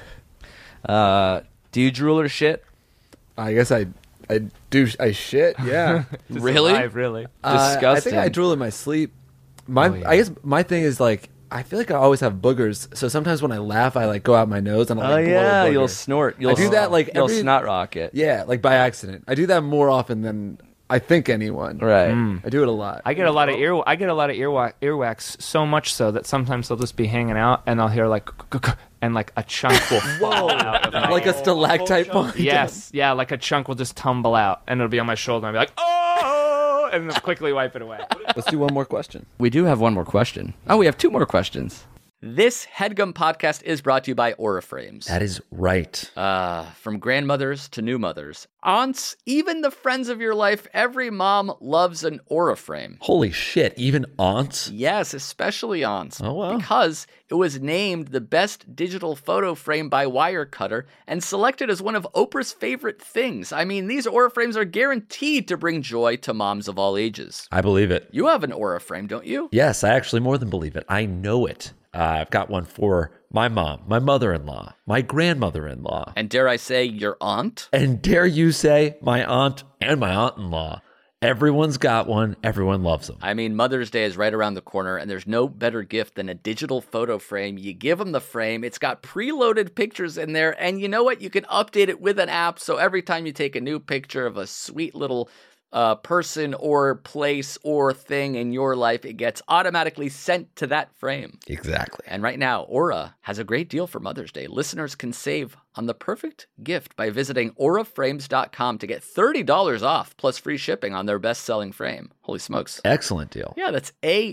Do you drool or shit? I guess I do. I shit. Yeah. Just really? alive, really. I Disgusting. think I drool in my sleep. I guess my thing is like I feel like I always have boogers. So sometimes when I laugh, I like go out my nose and I like blow a booger. You'll snort. I do that like you'll every, snot rocket. Yeah, like by accident. I do that more often than I think anyone. Right. I do it a lot. I get a lot of earwax, so much so that sometimes they'll just be hanging out and I'll hear like and like a chunk will fall out of my like a stalactite falling. Yes, yeah, like a chunk will just tumble out and it'll be on my shoulder and I'll be like, oh, and then quickly wipe it away. Let's do one more question. We do have one more question. Oh, we have two more questions. This HeadGum podcast is brought to you by Aura Frames. That is right. From grandmothers to new mothers, aunts, even the friends of your life, every mom loves an Aura Frame. Holy shit, even aunts? Yes, especially aunts. Oh, wow. Because it was named the best digital photo frame by Wirecutter and selected as one of Oprah's favorite things. I mean, these Aura Frames are guaranteed to bring joy to moms of all ages. I believe it. You have an Aura Frame, don't you? Yes, I actually more than believe it. I know it. I've got one for my mom, my mother-in-law, my grandmother-in-law. And dare I say, your aunt? And dare you say, my aunt and my aunt-in-law. Everyone's got one. Everyone loves them. I mean, Mother's Day is right around the corner, and there's no better gift than a digital photo frame. You give them the frame. It's got preloaded pictures in there, and you know what? You can update it with an app, so every time you take a new picture of a sweet little person or place or thing in your life, it gets automatically sent to that frame. Exactly. And right now, Aura has a great deal for Mother's Day. Listeners can save on the perfect gift by visiting auraframes.com to get $30 off plus free shipping on their best-selling frame. Holy smokes. Excellent deal. Yeah, that's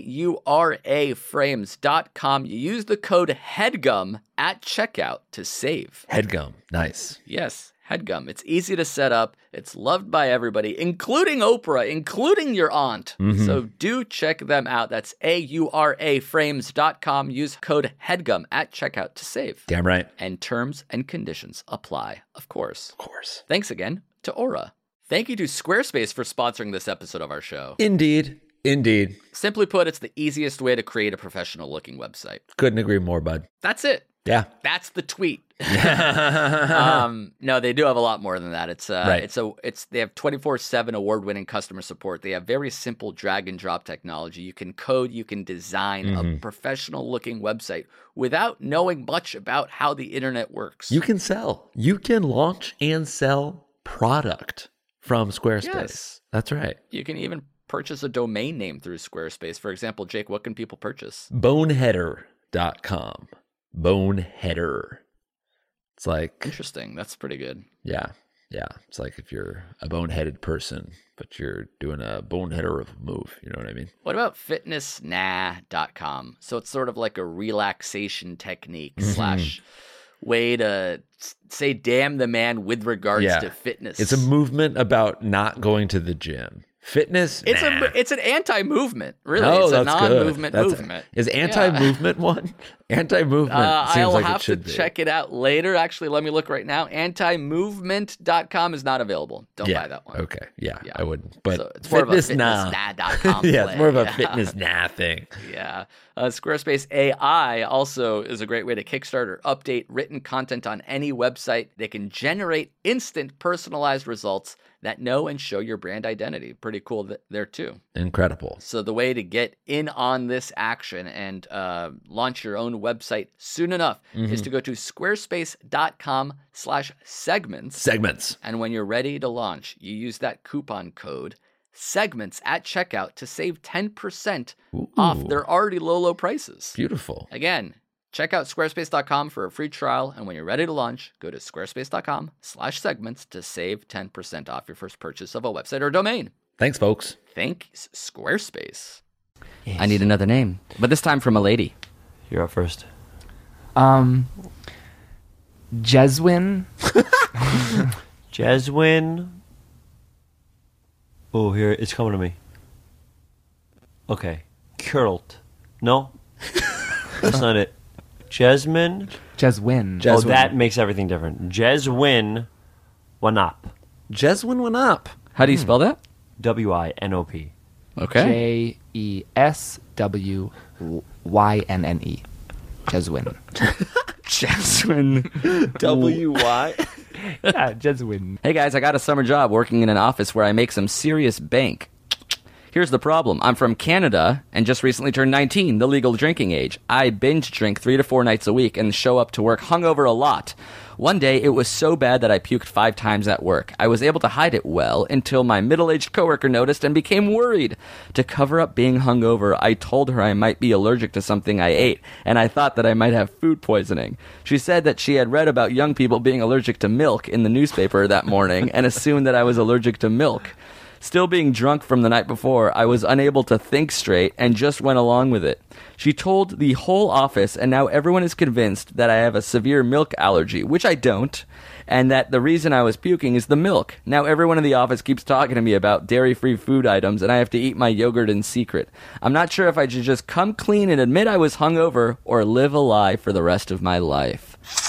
auraframes.com. You use the code HEADGUM at checkout to save. HeadGum. Nice. Yes. HeadGum. It's easy to set up. It's loved by everybody, including Oprah, including your aunt. Mm-hmm. So do check them out. That's auraframes.com. Use code HEADGUM at checkout to save. Damn right. And terms and conditions apply, of course. Of course. Thanks again to Aura. Thank you to Squarespace for sponsoring this episode of our show. Indeed. Indeed. Simply put, it's the easiest way to create a professional-looking website. Couldn't agree more, bud. That's it. Yeah. That's the tweet. No, they do have a lot more than that. It's right. They have 24/7 award-winning customer support. They have very simple drag and drop technology. You can code, you can design a professional-looking website without knowing much about how the internet works. You can sell. You can launch and sell product from Squarespace. Yes. That's right. You can even purchase a domain name through Squarespace. For example, Jake, what can people purchase? Boneheader.com. Boneheader. It's like... Interesting. That's pretty good. Yeah. Yeah. It's like if you're a boneheaded person, but you're doing a boneheader of a move. You know what I mean? What about fitnessnah.com? So it's sort of like a relaxation technique / way to say damn the man with regards to fitness. It's a movement about not going to the gym. Fitness? It's an anti-movement, really. Oh, it's a that's non-movement good. movement. Is anti-movement one? Anti-movement seems I'll like have it should to be. check it out later. Actually, let me look right now. Antimovement.com is not available. Don't buy that one. Okay. Yeah, I wouldn't. But so it's more fitness of a fitnessnah.com yeah, it's more of a play. fitness nah thing. Yeah. Squarespace AI also is a great way to kickstart or update written content on any website. They can generate instant personalized results that know and show your brand identity. Pretty cool there too. Incredible. So the way to get in on this action and launch your own website soon enough is to go to squarespace.com/segments. Segments. And when you're ready to launch, you use that coupon code segments at checkout to save 10% off their already low prices. Beautiful. Again, check out squarespace.com for a free trial, and when you're ready to launch, go to squarespace.com/segments to save 10% off your first purchase of a website or domain. Thanks, folks. Thanks, Squarespace. Yes. I need another name, but this time from a lady. You're up first. Jeswin. Jeswin. Oh, here, it's coming to me. Okay. Curlt. No? That's not it. Jeswin. Oh, that makes everything different. Jeswin Wanop. Jeswin Wanop. How do you spell that? WINOP. Okay. JESWYNNE. Jeswin. Jeswin. W-Y. Yeah, Jeswin. Hey guys, I got a summer job working in an office where I make some serious bank. Here's the problem. I'm from Canada and just recently turned 19, the legal drinking age. I binge drink 3 to 4 nights a week and show up to work hungover a lot. One day, it was so bad that I puked 5 times at work. I was able to hide it well until my middle-aged coworker noticed and became worried. To cover up being hungover, I told her I might be allergic to something I ate, and I thought that I might have food poisoning. She said that she had read about young people being allergic to milk in the newspaper that morning and assumed that I was allergic to milk. Still being drunk from the night before, I was unable to think straight and just went along with it. She told the whole office, and now everyone is convinced that I have a severe milk allergy, which I don't, and that the reason I was puking is the milk. Now everyone in the office keeps talking to me about dairy-free food items, and I have to eat my yogurt in secret. I'm not sure if I should just come clean and admit I was hungover or live a lie for the rest of my life.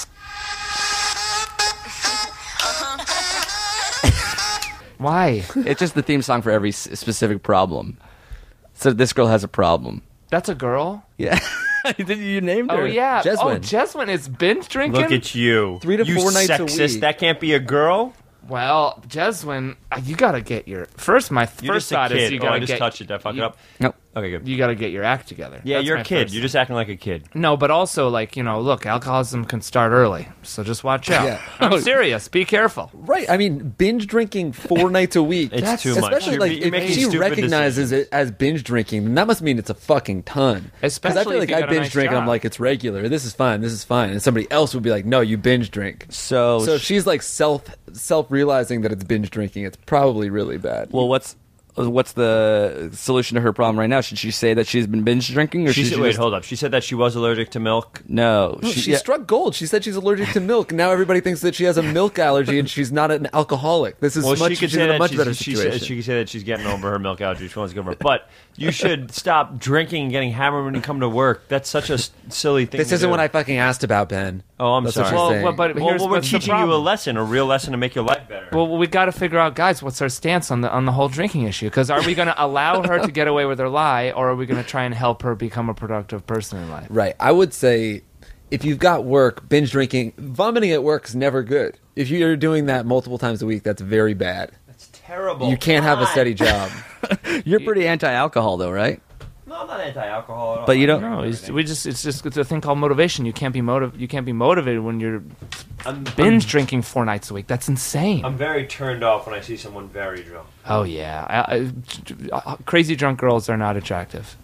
Why? It's just the theme song for every specific problem. So this girl has a problem. That's a girl? Yeah. You named her. Oh, yeah. Jeswin. Oh, Jeswin is binge drinking? Look at you. 3 to 4 nights a sexist. week. That can't be a girl. Well, Jeswin, you gotta get your... First, my You're first just a thought kid. is you gotta I just get... touched it. Did I fuck it up? Nope. Okay, good. You gotta get your act together. Yeah, That's you're my a kid. first- You're just acting like a kid. No, but also, like, you know, look, alcoholism can start early, so just watch out. Yeah. I'm serious. Be careful. Right. I mean, binge drinking 4 nights a week. It's too much. Especially You're- like you're if making she stupid recognizes decisions. it as binge drinking, then that must mean it's a fucking ton. Because I Especially feel if like you I got a binge nice drink and I'm job. like, it's regular. This is fine. This is fine. And somebody else would be like, no, you binge drink. So So if she's like self realizing that it's binge drinking, it's probably really bad. well, what's the solution to her problem right now? Should she say that she's been binge drinking, or She should said, she wait, just... hold up. She said that she was allergic to milk. No, No, she yeah. struck gold. She said she's allergic to milk. Now everybody thinks that she has a milk allergy and she's not an alcoholic. This is Well, much, she could she's say in a that much she's, better she situation. could say that she's getting over her milk allergy. She wants to get over it. But you should stop drinking and getting hammered when you come to work. That's such a silly thing This to isn't do. what I fucking asked about, Ben. Oh, I'm That's what sorry. you're Well, saying. but Well, here's we're what's the teaching you a problem. lesson, a real lesson to make your life better. Well, we got to figure out, guys, what's our stance on the whole drinking issue? Because are we going to allow her to get away with her lie, or are we going to try and help her become a productive person in life? Right. I would say if you've got work, binge drinking, vomiting at work is never good. If you're doing that multiple times a week, that's very bad. That's terrible. You can't have a steady job. You're pretty anti-alcohol, though, right? No, I'm not anti-alcohol at all. But you don't. No, it's just a thing called motivation. You can't be motivated when you're binge drinking 4 nights a week. That's insane. I'm very turned off when I see someone very drunk. Oh yeah, crazy drunk girls are not attractive.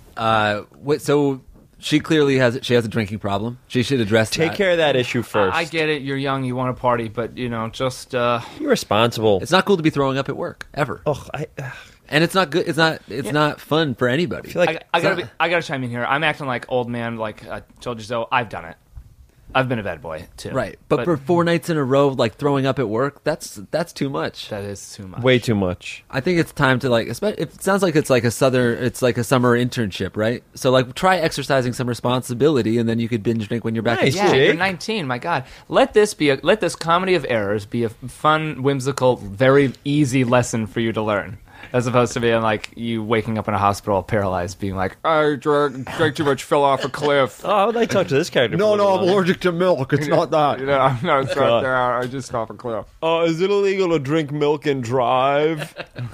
So she clearly has a drinking problem. She should address Take that. care of that issue first. I get it. You're young. You want to party, but you know, just You're responsible. It's not cool to be throwing up at work ever. And it's not good. It's not fun for anybody. I feel like I gotta chime in here. I'm acting like old man, like I told you so. I've done it. I've been a bad boy too. Right. But for 4 nights in a row, like throwing up at work, that's too much. that is too much. way too much. I think it's time to it sounds like it's like a summer internship, right? So like try exercising some responsibility and then you could binge drink when you're back in Nice. school. Yeah, Jake. you're 19. My God, let this comedy of errors be a fun, whimsical, very easy lesson for you to learn, as opposed to being like you waking up in a hospital paralyzed, being like, I drank too much, fell off a cliff. Oh, I would like to talk to this character. for a little while. allergic to milk. It's not that. You know, I'm not right there. I just fell off a cliff. Is it illegal to drink milk and drive?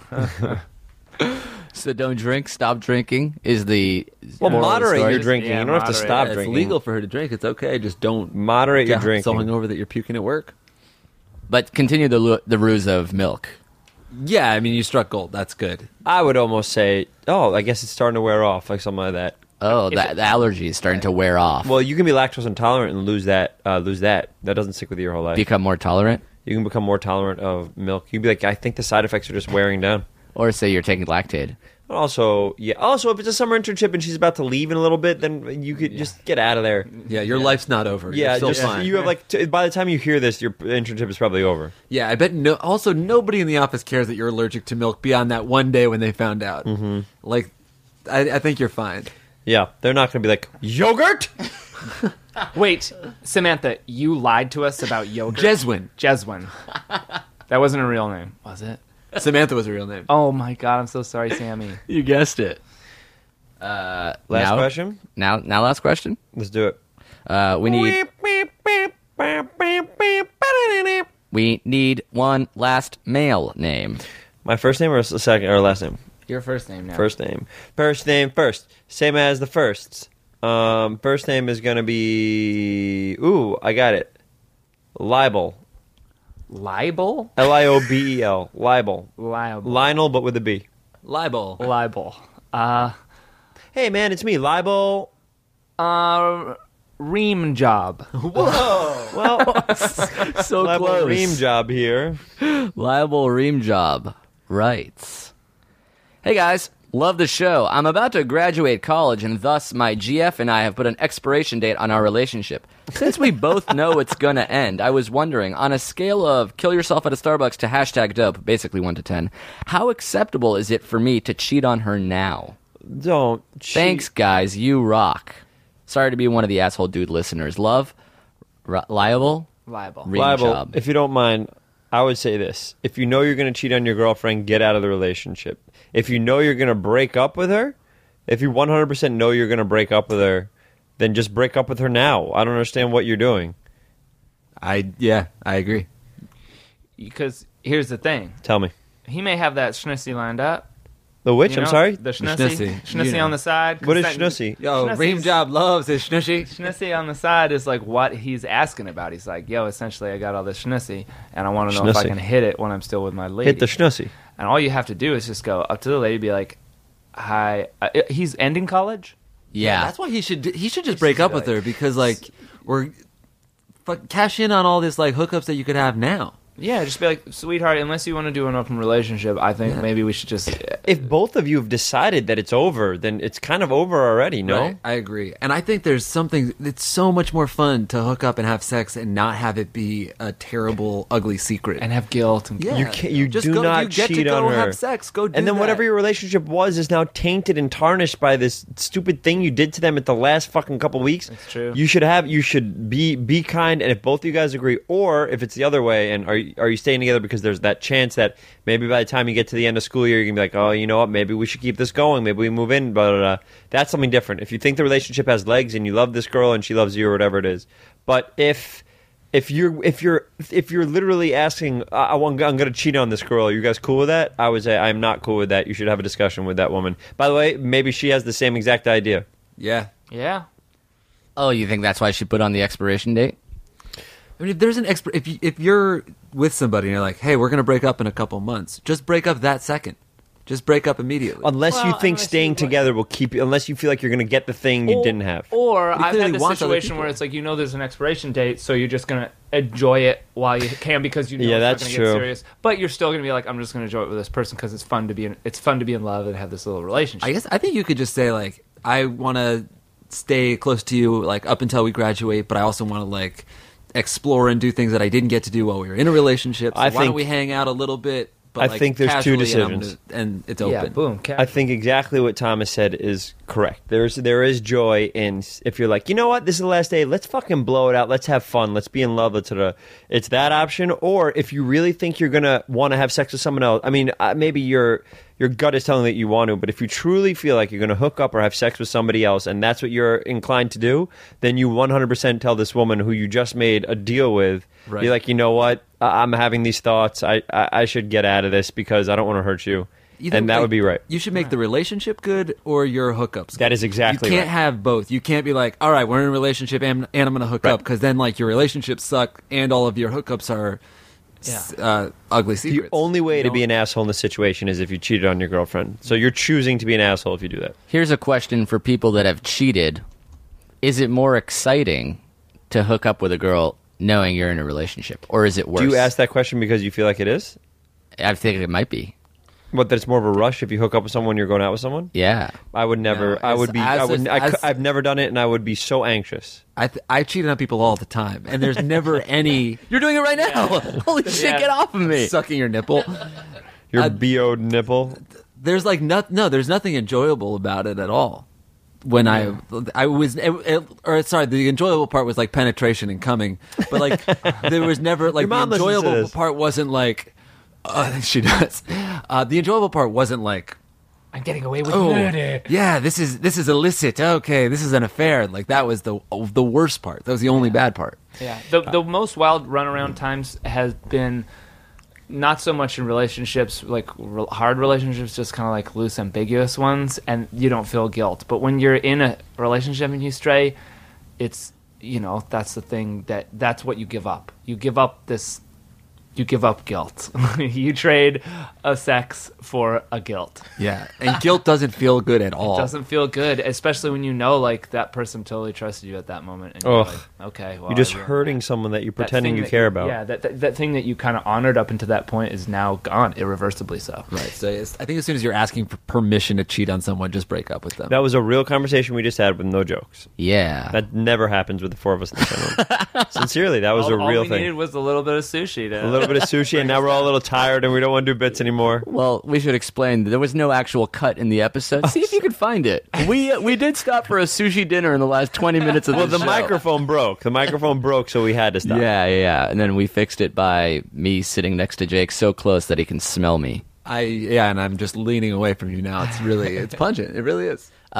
So don't drink. Stop drinking is the Well, moral of the moderate story. your drinking. Yeah, you don't have to moderate. stop It's drinking. legal for her to drink. It's okay. Just don't Moderate your get drinking. so hungover that you're puking at work. But continue the ruse of milk. Yeah, I mean, you struck gold. That's good. I would almost say, I guess it's starting to wear off, like something like that. Oh, the allergy is starting to wear off. Well, you can be lactose intolerant and lose that. That doesn't stick with you your whole life. Become more tolerant, You can become more tolerant of milk. You can be like, I think the side effects are just wearing down. or say you're taking Lactaid. Also, if it's a summer internship and she's about to leave in a little bit, then you could just get out of there. Yeah, your life's not over. Yeah, You're still just, fine. you have by the time you hear this, your internship is probably over. Yeah, I bet also nobody in the office cares that you're allergic to milk beyond that one day when they found out. Mm-hmm. Like, I think you're fine. Yeah, they're not going to be like, yogurt? Wait, Samantha, you lied to us about yogurt. Jeswin. That wasn't a real name, was it? Samantha was a real name. Oh my God, I'm so sorry, Sammy. You guessed it. Last Now? question? Now, last question. Let's do it. We need one last male name. My first name or second or last name? Your first name now. First name. First name first. Same as the firsts. First name is going to be... Ooh, I got it. Libel. Libel? Liobel. Libel. Libel. Lionel, but with a B. Libel. Libel. Hey, man, it's me, Libel. Ream job. Whoa. Well, So Libel close. Ream job here. Liable ream job. Writes. Hey guys, love the show. I'm about to graduate college and thus my GF and I have put an expiration date on our relationship. Since we both know it's gonna end, I was wondering, on a scale of kill yourself at a Starbucks to #dope, basically 1 to 10, how acceptable is it for me to cheat on her now? Don't cheat. Thanks guys, you rock. Sorry to be one of the asshole dude listeners. Love, liable, Libel. ream Libel, job. if you don't mind, I would say this. If you know you're going to cheat on your girlfriend, get out of the relationship. If you know you're going to break up with her, if you 100% know you're going to break up with her, then just break up with her now. I don't understand what you're doing. I agree. Because here's the thing. Tell me. He may have that schnussy lined up. The which? You know, I'm sorry? The schnussy. Schnussy You know. on the side. What is that- schnussy? Yo, Schnussy's- Ream Job loves his schnushy. Schnussy on the side is like what he's asking about. He's like, yo, essentially, I got all this schnussy, and I want to know if I Schnussy. can hit it when I'm still with my lady. Hit the schnussy. And all you have to do is just go up to the lady, be like, hi. He's ending college? Yeah. That's why he should just break up with her because we're cash in on all this hookups that you could have now. Yeah, just be like, sweetheart, unless you want to do an open relationship, I think maybe we should just... If both of you have decided that it's over, then it's kind of over already, no? Right? I agree. And I think there's something that's so much more fun to hook up and have sex and not have it be a terrible, ugly secret. And have guilt. And yeah. You can't. You Just do go, not you get cheat to go on her. have sex. Go do and then that. whatever your relationship was is now tainted and tarnished by this stupid thing you did to them at the last fucking couple weeks. That's true. You should be kind, and if both of you guys agree, or if it's the other way, and are you staying together because there's that chance that maybe by the time you get to the end of school year, you're gonna be like, oh, you know what, maybe we should keep this going, maybe we move in, blah, blah, blah. That's something different. If you think the relationship has legs and you love this girl and she loves you or whatever it is, but if you're literally asking, I'm going to cheat on this girl, are you guys cool with that? I would say I'm not cool with that. You should have a discussion with that woman. By the way, maybe she has the same exact idea. Yeah. Yeah. Oh, you think that's why she put on the expiration date? I mean, if there's an if you're with somebody and you're like, hey, we're going to break up in a couple months, just break up that second. Just break up immediately. Unless you think staying together will keep you, unless you feel like you're going to get the thing you didn't have. Or But he I've clearly had the wants other situation people. where it's like, you know, there's an expiration date, so you're just going to enjoy it while you can because you know Yeah, it's that's not going to true. get serious. But you're still going to be like, I'm just going to enjoy it with this person because it's fun to be in love and have this little relationship. I think you could just say I want to stay close to you up until we graduate, but I also want to explore and do things that I didn't get to do while we were in a relationship. So I why think- don't we hang out a little bit? But I think there's two casually, decisions. and it's yeah, open. boom. I think exactly what Thomas said is correct. There is joy in if you're like, you know what, this is the last day, let's fucking blow it out, let's have fun, let's be in love, it's that option. Or if you really think you're gonna want to have sex with someone else, I mean, maybe your gut is telling that you want to, but if you truly feel like you're gonna hook up or have sex with somebody else and that's what you're inclined to do, then you 100% tell this woman who you just made a deal with, Right. be like, you know what, I'm having these thoughts, I should get out of this because I don't want to hurt you. Either, And that would be right. You should make the relationship good or your hookups good. That is exactly You can't right. have both. You can't be like, all right, we're in a relationship and I'm going to hook up, because then your relationships suck and all of your hookups are ugly secrets. The only way You to don't- be an asshole in this situation is if you cheated on your girlfriend. So you're choosing to be an asshole if you do that. Here's a question for people that have cheated. Is it more exciting to hook up with a girl knowing you're in a relationship, or is it worse? Do you ask that question because you feel like it is? I think it might be. What, that it's more of a rush if you hook up with someone, you're going out with someone? Yeah. I would never. No, I would be. as- I've never done it, and I would be so anxious. I cheated on people all the time, and there's never any You're doing it right now. Holy shit, Yeah. get off of me. sucking your nipple. Your BO'd nipple. There's there's nothing enjoyable about it at all. When I was, the enjoyable part was penetration and coming, but there was never the mom listens to enjoyable this. part wasn't she does. The enjoyable part wasn't I'm getting away with oh murder. yeah, this is illicit. Okay, this is an affair. That was the worst part. That was the only bad part. Yeah. The most wild runaround times has been not so much in relationships, like hard relationships, just kind of like loose, ambiguous ones, and you don't feel guilt. But when you're in a relationship and you stray, it's, that's the thing that's what you give up. You give up guilt. You trade a sex for a guilt. Yeah, and guilt doesn't feel good at all. It doesn't feel good, especially when like that person totally trusted you at that moment. And you're like, okay, well, you're just hurting someone that you're pretending you care about. Yeah, that thing that you kind of honored up until that point is now gone, irreversibly so. Right. So I think as soon as you're asking for permission to cheat on someone, just break up with them. That was a real conversation we just had with no jokes. Yeah. That never happens with the four of us in the room. Sincerely, that was a real thing. All we needed was a little bit of sushi. A little bit of sushi, and now we're all a little tired and we don't want to do bits anymore. Well, we should explain. There was no actual cut in the episode. See if you could find it. We did stop for a sushi dinner in the last 20 minutes of the show. Well, the microphone broke. The microphone broke, so we had to stop. Yeah. And then we fixed it by me sitting next to Jake so close that he can smell me. And I'm just leaning away from you now. It's pungent. It really is. We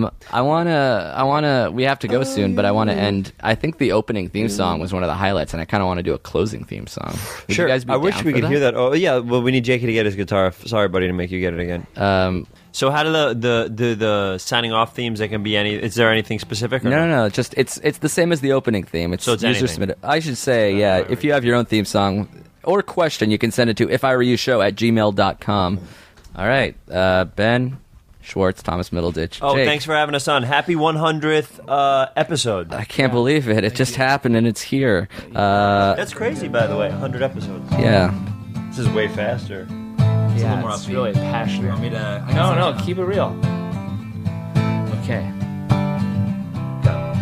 have to go soon, but I want to end. I think the opening theme song was one of the highlights, and I kind of want to do a closing theme song. Would sure. You guys be I wish down we for could that? hear that. Oh, yeah. Well, we need Jakey to get his guitar. Sorry, buddy, to make you get it again. So how do the signing off themes? They can be any. Is there anything specific? Or No. Just it's the same as the opening theme. It's so it's user anything. submitted. I should say, yeah. If you have your own theme song or question, you can send it to ifiwereyoushow@gmail.com. All right, Ben Schwartz, Thomas Middleditch. Oh, Jake. thanks for having us on. Happy 100th episode. I can't believe it. It just happened and it's here. That's crazy, by the way. 100 episodes. Yeah. This is way faster. Yeah, it's really passionate. No, keep it real. Okay. Go.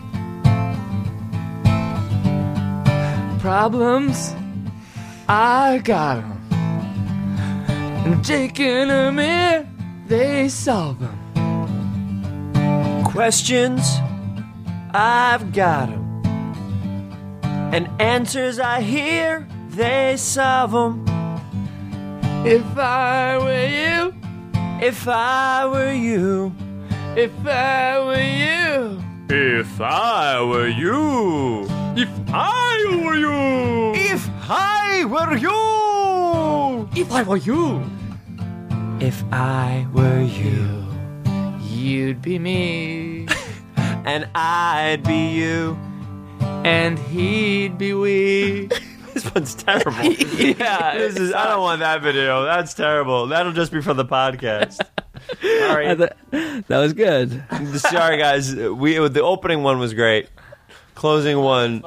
Problems, I got them. And Jake and Amir, they solve them. Questions, I've got them. And answers I hear, they solve them. If I were you, If I were you, if I were you, if I were you, if I were you, if I were you, if I were you, if I were you, you'd be me, and I'd be you, and he'd be we. This one's terrible. Yeah, this is. I don't want that video. That's terrible. That'll just be for the podcast. Sorry. That was good. Sorry, guys. The opening one was great. Closing one.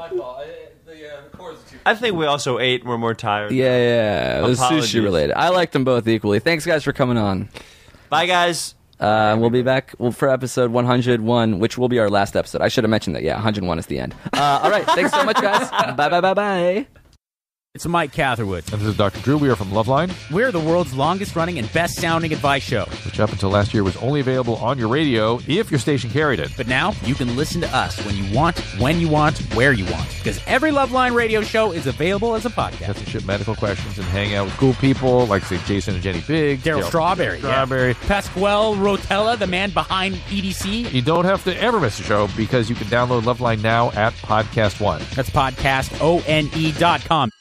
I think we also ate. We're more tired. Yeah. It was sushi related. I liked them both equally. Thanks, guys, for coming on. Bye, guys. We'll be back for episode 101, which will be our last episode. I should have mentioned that. Yeah, 101 is the end. All right. Thanks so much, guys. Bye. It's Mike Catherwood. And this is Dr. Drew. We are from Loveline. We're the world's longest-running and best-sounding advice show. Which up until last year was only available on your radio if your station carried it. But now you can listen to us when you want, where you want. Because every Loveline radio show is available as a podcast. You have to ship medical questions and hang out with cool people like, say, Jason and Jenny Bigg. Daryl Strawberry. Pasquale Rotella, the man behind EDC. You don't have to ever miss a show because you can download Loveline now at Podcast One. That's podcastone.com.